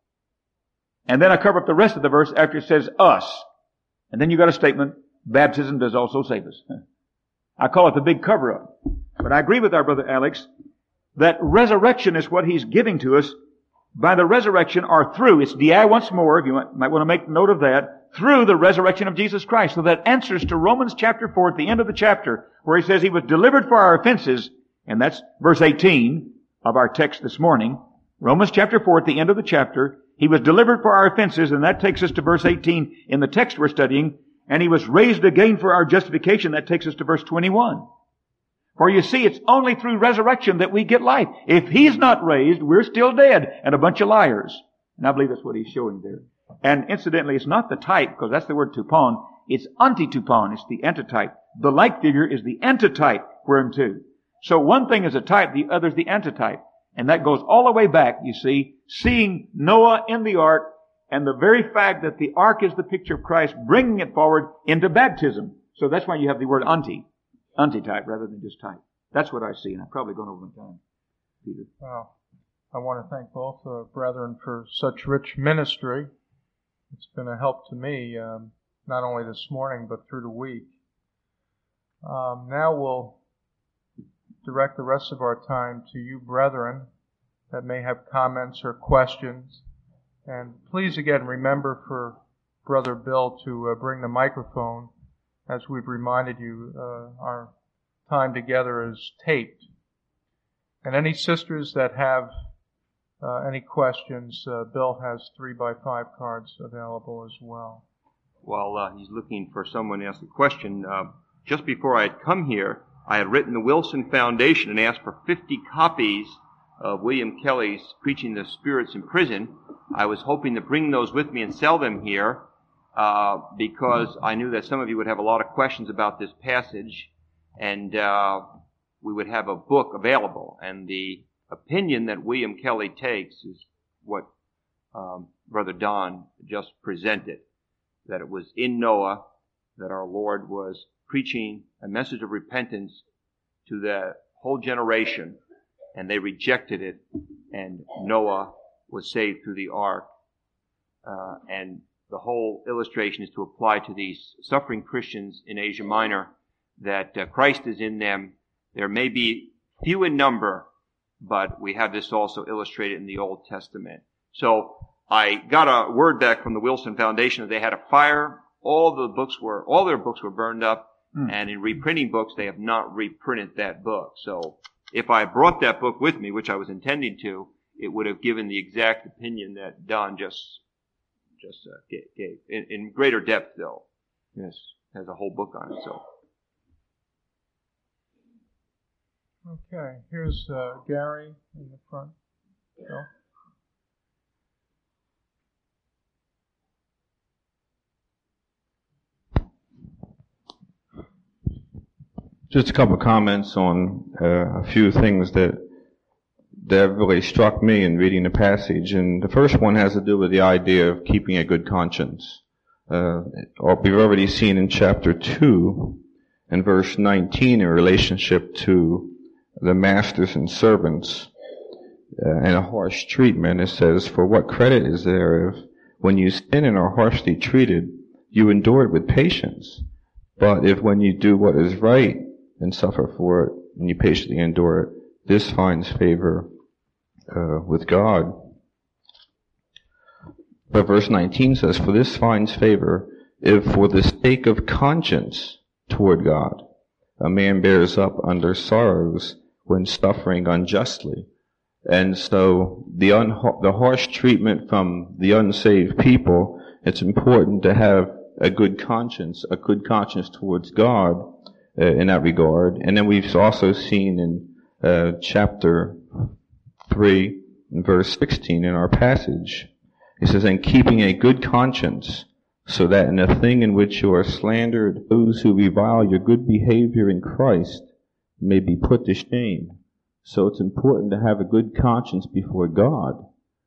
and then I cover up the rest of the verse after it says us. And then you got a statement, baptism does also save us. I call it the big cover-up. But I agree with our brother Alex that resurrection is what he's giving to us. By the resurrection or through, it's D I once more, if you might want to make note of that, through the resurrection of Jesus Christ. So that answers to Romans chapter four at the end of the chapter, where he says he was delivered for our offenses, and that's verse eighteen of our text this morning. Romans chapter four at the end of the chapter, he was delivered for our offenses, and that takes us to verse eighteen in the text we're studying, and he was raised again for our justification. That takes us to verse twenty-one. For you see, it's only through resurrection that we get life. If he's not raised, we're still dead and a bunch of liars. And I believe that's what he's showing there. And incidentally, it's not the type, because that's the word tupon. It's antitupon. It's the antitype. The like figure is the antitype whereunto. So one thing is a type, the other is the antitype. And that goes all the way back, you see, seeing Noah in the ark, and the very fact that the ark is the picture of Christ, bringing it forward into baptism. So that's why you have the word anti. Antitype rather than just type. That's what I see, and I've probably gone over my time. Peter. Well, I want to thank both uh, brethren for such rich ministry. It's been a help to me, um, not only this morning, but through the week. Um, now we'll direct the rest of our time to you, brethren, that may have comments or questions. And please, again, remember for Brother Bill to uh, bring the microphone. As we've reminded you, uh, our time together is taped. And any sisters that have uh, any questions, uh, Bill has three by five cards available as well. While uh, he's looking for someone to ask a question, uh, just before I had come here, I had written the Wilson Foundation and asked for fifty copies of William Kelly's Preaching the Spirits in Prison. I was hoping to bring those with me and sell them here. Uh, because I knew that some of you would have a lot of questions about this passage, and uh, we would have a book available. And the opinion that William Kelly takes is what um, Brother Don just presented, that it was in Noah that our Lord was preaching a message of repentance to the whole generation, and they rejected it, and Noah was saved through the ark. Uh, and the whole illustration is to apply to these suffering Christians in Asia Minor that uh, Christ is in them. There may be few in number, but we have this also illustrated in the Old Testament. So I got a word back from the Wilson Foundation that they had a fire. All the books were, all their books were burned up, mm. and in reprinting books, they have not reprinted that book. So if I brought that book with me, which I was intending to, it would have given the exact opinion that Don just just uh, gave, gave. In, in greater depth, though. Yes, has a whole book on it. So. Okay, here's uh, Gary in the front. Bill. Just a couple of comments on uh, a few things that that really struck me in reading the passage. And the first one has to do with the idea of keeping a good conscience. uh, we've already seen in chapter two and verse nineteen in relationship to the masters and servants uh, and a harsh treatment. It says, "For what credit is there if, when you sin and are harshly treated, you endure it with patience? But if when you do what is right and suffer for it, and you patiently endure it, this finds favor uh, with God." But verse nineteen says, "For this finds favor if for the sake of conscience toward God a man bears up under sorrows when suffering unjustly." And so the un- the harsh treatment from the unsaved people, it's important to have a good conscience, a good conscience towards God uh, in that regard. And then we've also seen in uh, chapter three, and verse sixteen in our passage, it says, "And keeping a good conscience, so that in a thing in which you are slandered, those who revile your good behavior in Christ may be put to shame." So it's important to have a good conscience before God.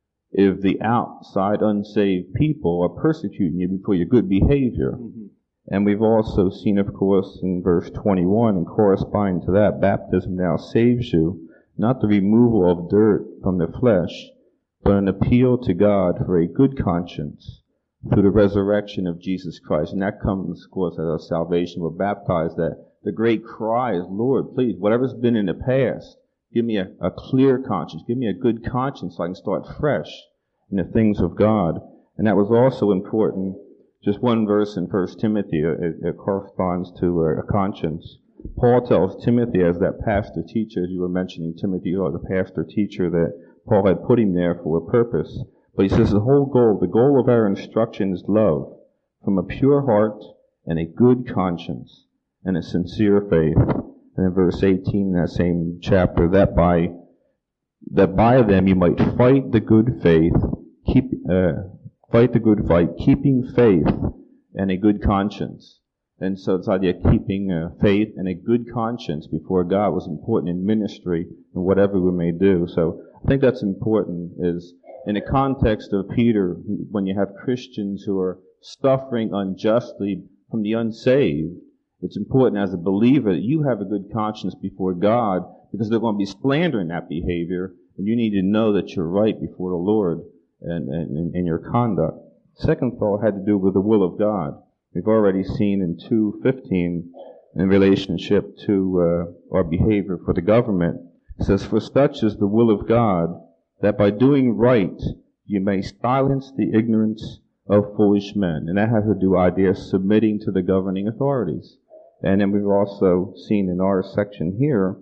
If the outside unsaved people are persecuting you for your good behavior. Mm-hmm. And we've also seen, of course, in verse twenty-one, and corresponding to that, baptism now saves you, not the removal of dirt from the flesh, but an appeal to God for a good conscience through the resurrection of Jesus Christ. And that comes, of course, as our salvation. We're baptized. That the great cry is, "Lord, please, whatever's been in the past, give me a, a clear conscience. Give me a good conscience so I can start fresh in the things of God." And that was also important. Just one verse in First Timothy, it, it corresponds to a, a conscience. Paul tells Timothy, as that pastor teacher, as you were mentioning Timothy, or the pastor teacher, that Paul had put him there for a purpose. But he says the whole goal, the goal of our instruction is love, from a pure heart and a good conscience and a sincere faith. And in verse eighteen, in that same chapter, that by that by them you might fight the good faith, keep uh, fight the good fight, keeping faith and a good conscience. And so this idea of keeping uh, faith and a good conscience before God was important in ministry and whatever we may do. So I think that's important, is in the context of Peter, when you have Christians who are suffering unjustly from the unsaved, it's important as a believer that you have a good conscience before God, because they're going to be slandering that behavior, and you need to know that you're right before the Lord and in your conduct. Second thought had to do with the will of God. We've already seen in two fifteen in relationship to uh, our behavior for the government. It says, "For such is the will of God, that by doing right you may silence the ignorance of foolish men." And that has to do with idea of submitting to the governing authorities. And then we've also seen in our section here,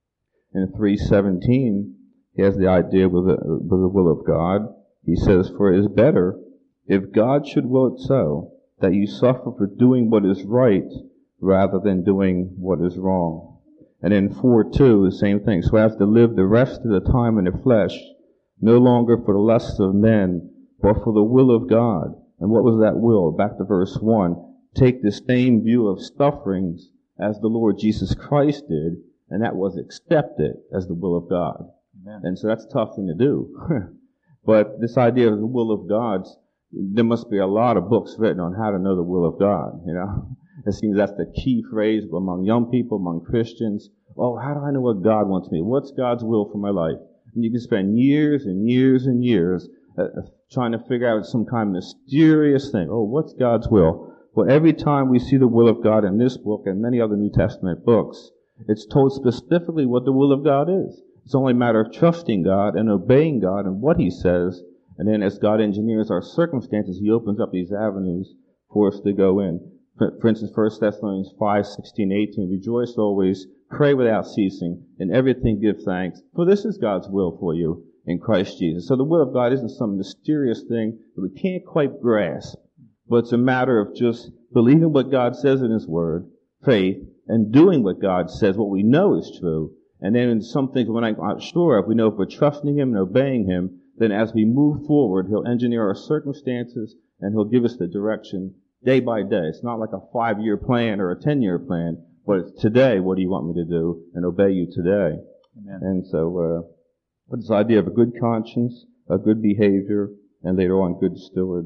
in three seventeen, he has the idea with the, with the will of God. He says, "For it is better, if God should will it so, that you suffer for doing what is right, rather than doing what is wrong." And in four two, the same thing. "So as to live the rest of the time in the flesh, no longer for the lusts of men, but for the will of God." And what was that will? Back to verse one. Take the same view of sufferings as the Lord Jesus Christ did, and that was accept it as the will of God. Amen. And so that's a tough thing to do. But this idea of the will of God, there must be a lot of books written on how to know the will of God, you know. It seems that's the key phrase among young people, among Christians. Oh, how do I know what God wants me? What's God's will for my life? And you can spend years and years and years uh, trying to figure out some kind of mysterious thing. Oh, what's God's will? Well, every time we see the will of God in this book and many other New Testament books, it's told specifically what the will of God is. It's only a matter of trusting God and obeying God and what He says. And then as God engineers our circumstances, He opens up these avenues for us to go in. For, for instance, First Thessalonians five, sixteen, eighteen, "Rejoice always, pray without ceasing, in everything give thanks, for this is God's will for you in Christ Jesus." So the will of God isn't some mysterious thing that we can't quite grasp, but it's a matter of just believing what God says in His Word, faith, and doing what God says, what we know is true. And then in some things we're not sure of, we know if we're trusting Him and obeying Him, then as we move forward, He'll engineer our circumstances and He'll give us the direction day by day. It's not like a five-year plan or a ten-year plan, but it's today, what do you want me to do, and obey you today. Amen. And so, uh, but this idea of a good conscience, a good behavior, and later on good stewards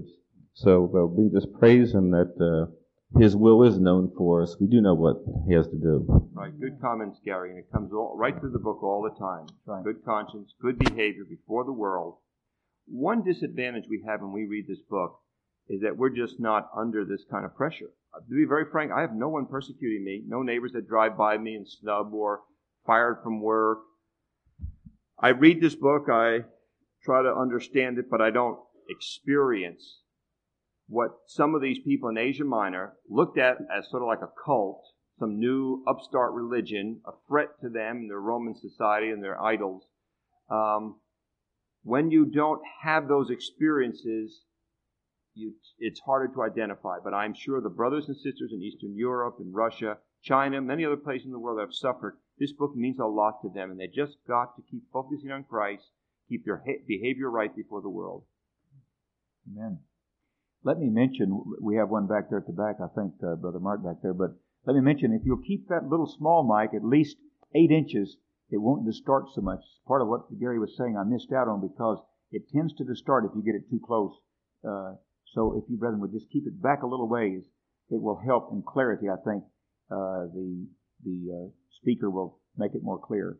So uh, we just praise Him that uh, His will is known for us. We do know what He has to do. Right. Good comments, Gary, and it comes all, right through the book all the time. Right. Good conscience, good behavior before the world. One disadvantage we have when we read this book is that we're just not under this kind of pressure. To be very frank, I have no one persecuting me, no neighbors that drive by me and snub or fired from work. I read this book, I try to understand it, but I don't experience what some of these people in Asia Minor looked at as sort of like a cult, some new upstart religion, a threat to them and their Roman society and their idols. Um, when you don't have those experiences, you, it's harder to identify. But I'm sure the brothers and sisters in Eastern Europe, in Russia, China, many other places in the world that have suffered, this book means a lot to them, and they just got to keep focusing on Christ, keep their behavior right before the world. Amen. Let me mention, we have one back there at the back, I think, uh, Brother Mark back there, but let me mention, if you'll keep that little small mic at least eight inches, it won't distort so much. Part of what Gary was saying I missed out on because it tends to distort if you get it too close. Uh, so if you, brethren, would just keep it back a little ways, it will help in clarity, I think. Uh, the the uh, speaker will make it more clear.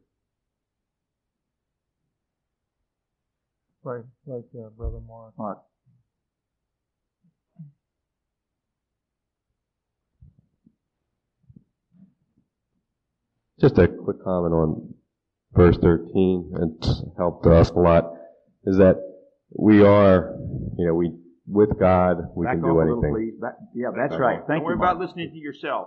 Right, right there, Brother Mark. Mark. Just a quick comment on verse thirteen. It's helped us a lot. Is that we are, you know, we with God we Back can off do a little, anything. please. Back, yeah, that's Back right. off. Thank Don't worry you, Mark. about listening to yourself.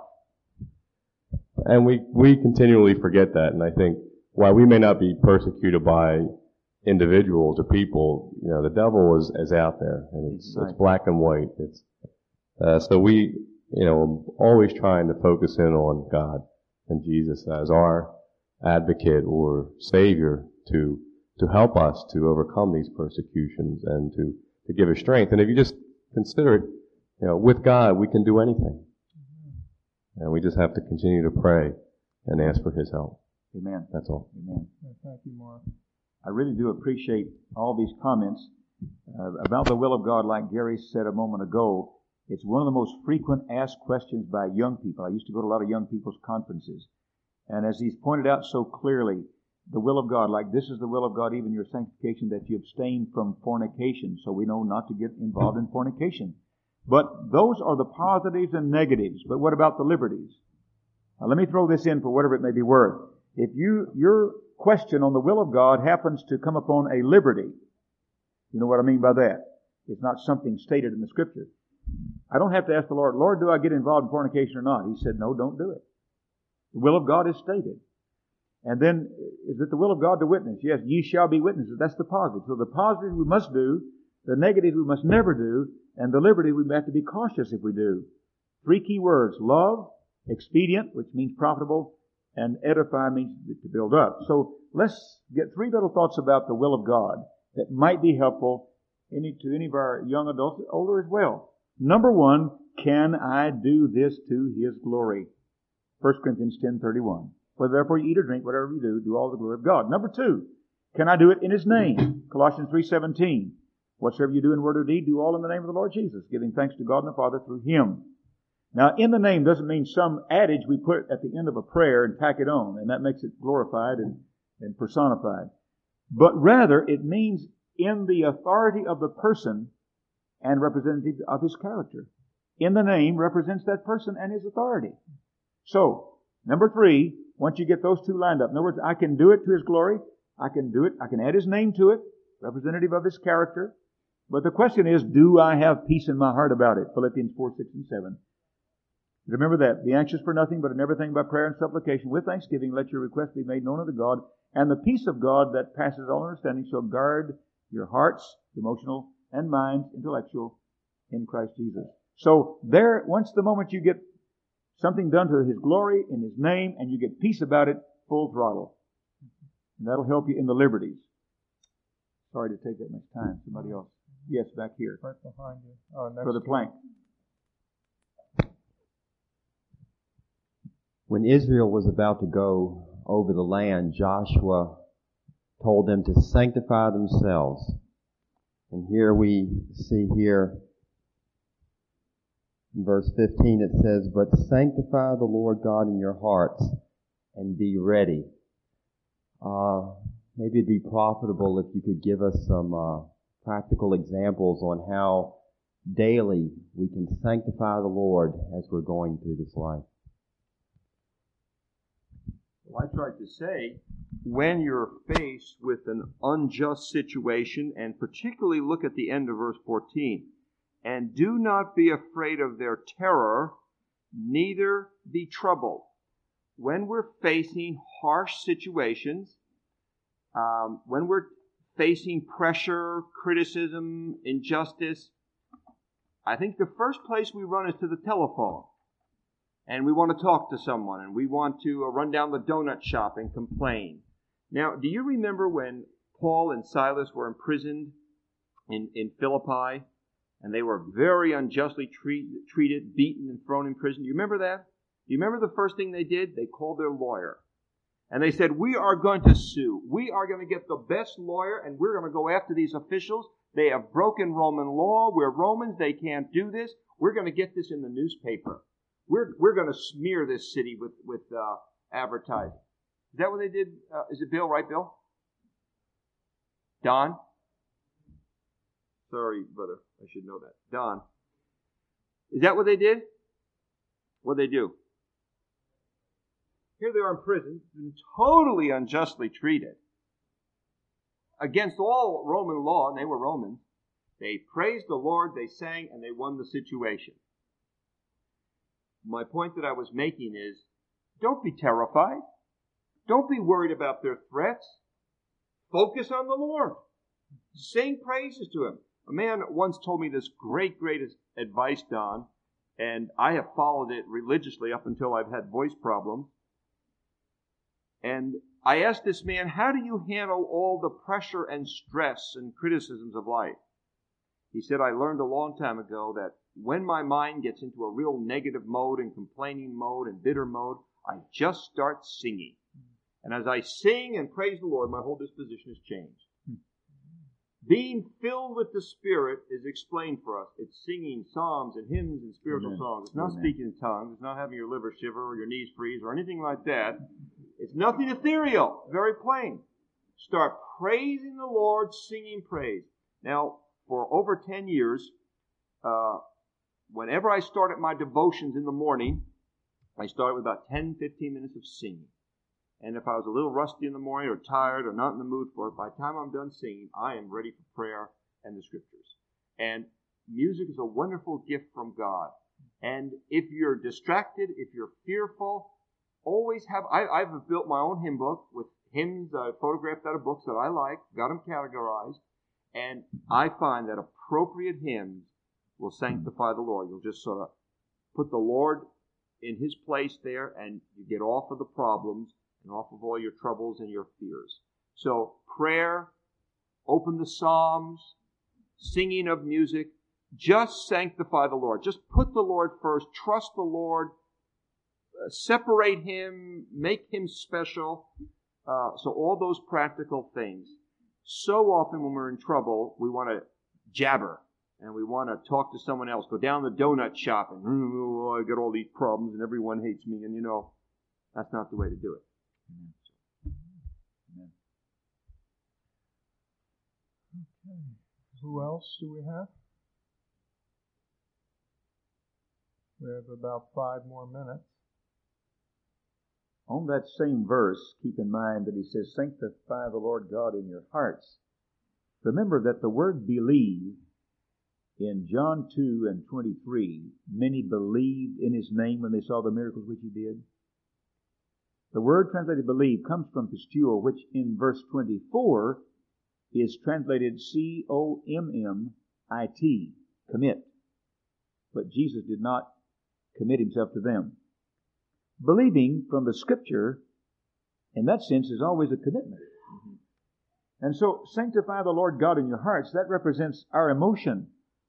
And we, we continually forget that. And I think while we may not be persecuted by individuals or people, you know, the devil is, is out there, and it's, Right. it's black and white. It's, uh, so we, you know, always trying to focus in on God and Jesus as our advocate or savior to, to help us to overcome these persecutions and to, to give us strength. And if you just consider it, you know, with God, we can do anything. And we just have to continue to pray and ask for His help. Amen. That's all. Amen. Thank you, Mark. I really do appreciate all these comments uh, about the will of God. Like Gary said a moment ago, it's one of the most frequent asked questions by young people. I used to go to a lot of young people's conferences. And as he's pointed out so clearly, the will of God, like this is the will of God, even your sanctification, that you abstain from fornication. So we know not to get involved in fornication. But those are the positives and negatives. But what about the liberties? Now let me throw this in for whatever it may be worth. If you, your question on the will of God happens to come upon a liberty, you know what I mean by that? It's not something stated in the Scripture. I don't have to ask the Lord, Lord, do I get involved in fornication or not? He said, no, don't do it. The will of God is stated. And then, is it the will of God to witness? Yes, ye shall be witnesses. That's the positive. So the positive we must do, the negative we must never do, and the liberty we have to be cautious if we do. Three key words: love, expedient, which means profitable, and edify means to build up. So let's get three little thoughts about the will of God that might be helpful any to any of our young adults, older as well. Number one, can I do this to His glory? First Corinthians ten thirty-one. Whether therefore you eat or drink, whatever you do, do all the glory of God. Number two, can I do it in His name? Colossians three seventeen. Whatsoever you do in word or deed, do all in the name of the Lord Jesus, giving thanks to God and the Father through Him. Now, in the name doesn't mean some adage we put at the end of a prayer and tack it on, and that makes it glorified and, and personified. But rather, it means in the authority of the person and representative of His character. In the name represents that person and His authority. So, number three, once you get those two lined up, in other words, I can do it to His glory, I can do it, I can add His name to it, representative of His character. But the question is, do I have peace in my heart about it? Philippians four, six, and seven. Remember that. Be anxious for nothing, but in everything by prayer and supplication with thanksgiving, let your requests be made known unto God, and the peace of God that passes all understanding shall guard your hearts, emotional and minds, intellectual, in Christ Jesus. So there, once the moment you get something done to His glory, in His name, and you get peace about it, full throttle. And that'll help you in the liberties. Sorry to take that much time. Somebody else. Yes, back here. Right behind you. Oh, next Brother to Plank. When Israel was about to go over the land, Joshua told them to sanctify themselves. And here we see here In verse fifteen it says, "But sanctify the Lord God in your hearts, and be ready." Uh, maybe it'd be profitable if you could give us some uh, practical examples on how daily we can sanctify the Lord as we're going through this life. Well, I tried to say, when you're faced with an unjust situation, and particularly look at the end of verse fourteen, "And do not be afraid of their terror, neither be troubled." When we're facing harsh situations, um, when we're facing pressure, criticism, injustice, I think the first place we run is to the telephone. And we want to talk to someone, and we want to uh, run down the donut shop and complain. Now, do you remember when Paul and Silas were imprisoned in, in Philippi, and they were very unjustly treat, treated, beaten, and thrown in prison? Do you remember that? Do you remember the first thing they did? They called their lawyer. And they said, "We are going to sue. We are going to get the best lawyer, and we're going to go after these officials. They have broken Roman law. We're Romans. They can't do this. We're going to get this in the newspaper. We're we're going to smear this city with, with uh, advertising." Is that what they did? Uh, is it Bill, right, Bill? Don? Sorry, brother. I should know that. Don. Is that what they did? What did they do? Here they are in prison, and totally unjustly treated. Against all Roman law, and they were Romans, they praised the Lord, they sang, and they won the situation. My point that I was making is, don't be terrified. Don't be worried about their threats. Focus on the Lord. Sing praises to Him. A man once told me this great, great advice, Don, and I have followed it religiously up until I've had voice problems. And I asked this man, "How do you handle all the pressure and stress and criticisms of life?" He said, "I learned a long time ago that when my mind gets into a real negative mode and complaining mode and bitter mode, I just start singing. And as I sing and praise the Lord, my whole disposition is changed." Being filled with the Spirit is explained for us. It's singing psalms and hymns and spiritual Amen. songs. It's not Amen. speaking in tongues. It's not having your liver shiver or your knees freeze or anything like that. It's nothing ethereal. Very plain. Start praising the Lord, singing praise. Now, for over ten years, uh, whenever I started my devotions in the morning, I started with about ten, fifteen minutes of singing. And if I was a little rusty in the morning or tired or not in the mood for it, by the time I'm done singing, I am ready for prayer and the Scriptures. And music is a wonderful gift from God. And if you're distracted, if you're fearful, always have... I, I've built my own hymn book with hymns I photographed out of books that I like, got them categorized, and I find that appropriate hymns will sanctify the Lord. You'll just sort of put the Lord in His place there, and you get off of the problems and off of all your troubles and your fears. So prayer, open the Psalms, singing of music, just sanctify the Lord. Just put the Lord first, trust the Lord, uh, separate Him, make Him special. Uh, so all those practical things. So often when we're in trouble, we want to jabber and we want to talk to someone else, go down the donut shop and, oh, I got all these problems and everyone hates me, and you know, that's not the way to do it. Amen. Amen. Okay. Who else do we have? We have about five more minutes. On that same verse, keep in mind that he says, "Sanctify the Lord God in your hearts." Remember that the word believe in John two and twenty-three, many believed in His name when they saw the miracles which He did. The word translated believe comes from pistuo, which in verse twenty-four is translated C O M M I T, commit. But Jesus did not commit Himself to them. Believing from the Scripture, in that sense, is always a commitment. Mm-hmm. And so, sanctify the Lord God in your hearts, that represents our emotion.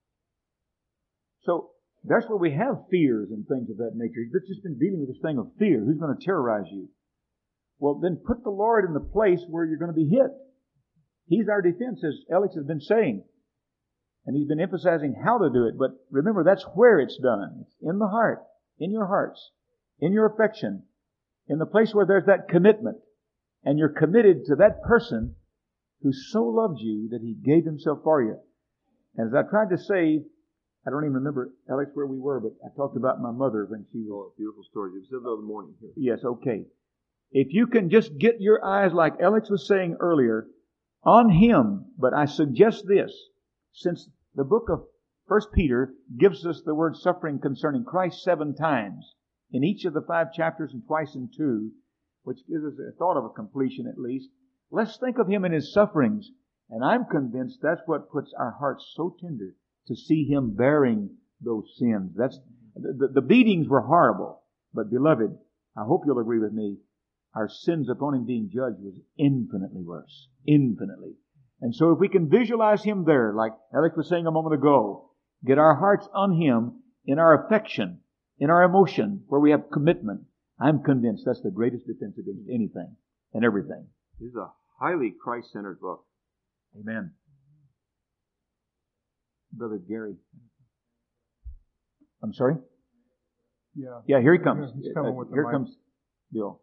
So, that's where we have fears and things of that nature. You've just been dealing with this thing of fear. Who's going to terrorize you? Well, then put the Lord in the place where you're going to be hit. He's our defense, as Alex has been saying. And he's been emphasizing how to do it, but remember, that's where it's done. It's in the heart, in your hearts, in your affection, in the place where there's that commitment. And you're committed to that person who so loves you that he gave himself for you. And as I tried to say, I don't even remember, Alex, where we were, but I talked about my mother when she was... Oh, beautiful story. You said the other morning here. Yes, okay. If you can just get your eyes, like Alex was saying earlier, on him, but I suggest this, since the book of First Peter gives us the word suffering concerning Christ seven times, in each of the five chapters and twice in two, which gives us a thought of a completion at least, let's think of him in his sufferings. And I'm convinced that's what puts our hearts so tender, to see him bearing those sins. That's the, the beatings were horrible, but beloved, I hope you'll agree with me, our sins upon him being judged was infinitely worse. Infinitely. And so if we can visualize him there, like Alex was saying a moment ago, get our hearts on him in our affection, in our emotion, where we have commitment, I'm convinced that's the greatest defense against anything and everything. This is a highly Christ-centered book. Amen. Brother Gary. I'm sorry? Yeah. Yeah, here he comes. He's coming Uh, with the here mic. comes Bill.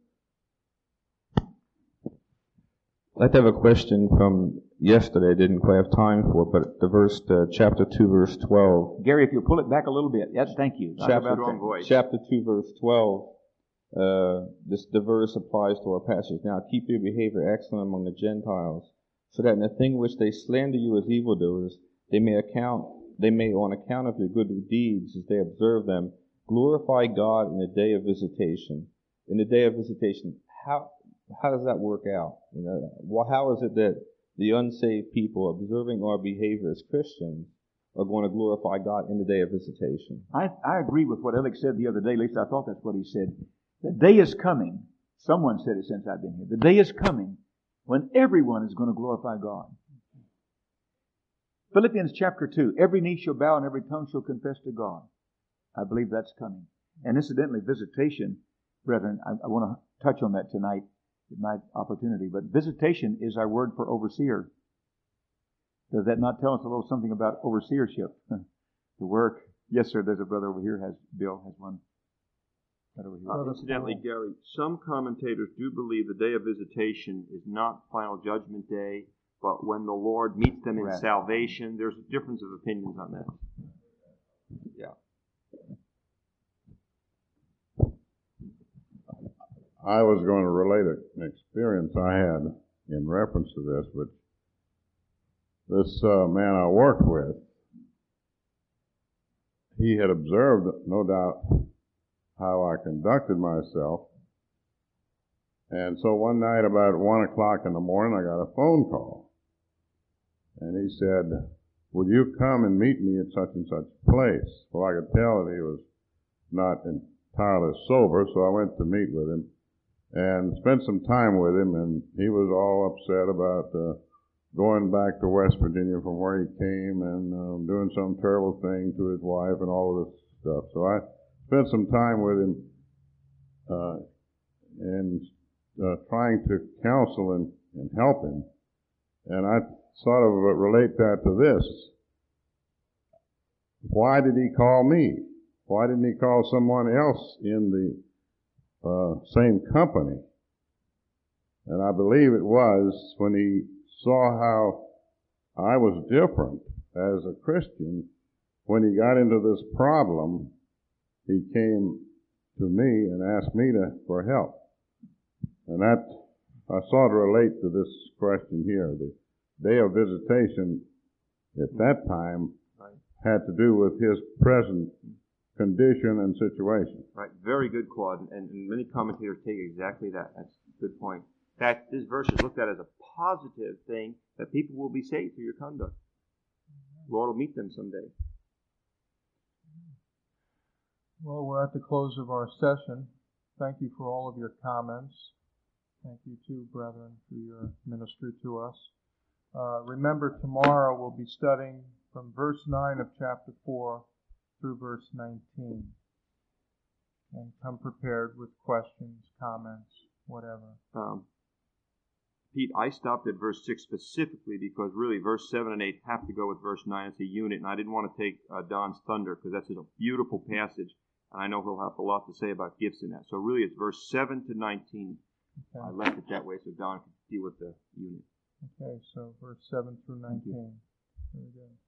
I'd like to have a question from yesterday. I didn't quite have time for, but the verse, uh, chapter two, verse twelve. Gary, if you'll pull it back a little bit. Yes, thank you. Not Chapter, about that. chapter two, verse twelve. Uh, this the verse applies to our passage. Now, keep your behavior excellent among the Gentiles, so that in the thing which they slander you as evildoers, they may account, they may, on account of your good deeds, as they observe them, glorify God in the day of visitation. In the day of visitation, how how does that work out? You know, well, how is it that the unsaved people observing our behavior as Christians are going to glorify God in the day of visitation? I, I agree with what Alex said the other day. At least I thought that's what he said. The day is coming. Someone said it since I've been here. The day is coming when everyone is going to glorify God. Philippians chapter two. Every knee shall bow and every tongue shall confess to God. I believe that's coming. And incidentally, visitation, brethren, I, I want to touch on that tonight in my opportunity. But visitation is our word for overseer. Does that not tell us a little something about overseership? The work. Yes, sir. There's a brother over here. Has Bill has one. Right over here. Uh, incidentally, Gary, some commentators do believe the day of visitation is not final judgment day, but when the Lord meets them in Right. salvation. There's a difference of opinions on that. Yeah. I was going to relate an experience I had in reference to this, but this uh, man I worked with, he had observed, no doubt, how I conducted myself. And so one night about one o'clock in the morning, I got a phone call. And he said, "Would you come and meet me at such and such place?" Well, I could tell that he was not entirely sober, so I went to meet with him and spent some time with him, and he was all upset about uh, going back to West Virginia from where he came and um, doing some terrible thing to his wife and all of this stuff. So I spent some time with him uh, and uh, trying to counsel and, and help him. And I sort of relate that to this. Why did he call me? Why didn't he call someone else in the uh, same company? And I believe it was when he saw how I was different as a Christian. When he got into this problem, he came to me and asked me to, for help. And that, I sort of relate to this question here. The day of visitation at that time had to do with his present condition and situation. Right. Very good, Claude. And, and many commentators take exactly that. That's a good point. In fact, this verse is looked at as a positive thing that people will be saved through your conduct. The Lord will meet them someday. Well, we're at the close of our session. Thank you for all of your comments. Thank you too, brethren, for your ministry to us. Uh, remember, tomorrow we'll be studying from verse nine of chapter four through verse nineteen. And come prepared with questions, comments, whatever. Um, Pete, I stopped at verse six specifically because really verse seven and eight have to go with verse nine as a unit, and I didn't want to take uh, Don's thunder because that's a beautiful passage, and I know he'll have a lot to say about gifts in that. So really it's verse seven to nineteen. Okay. I left it that way so Don could deal with the unit. Okay, so verse seven through nineteen. Very good.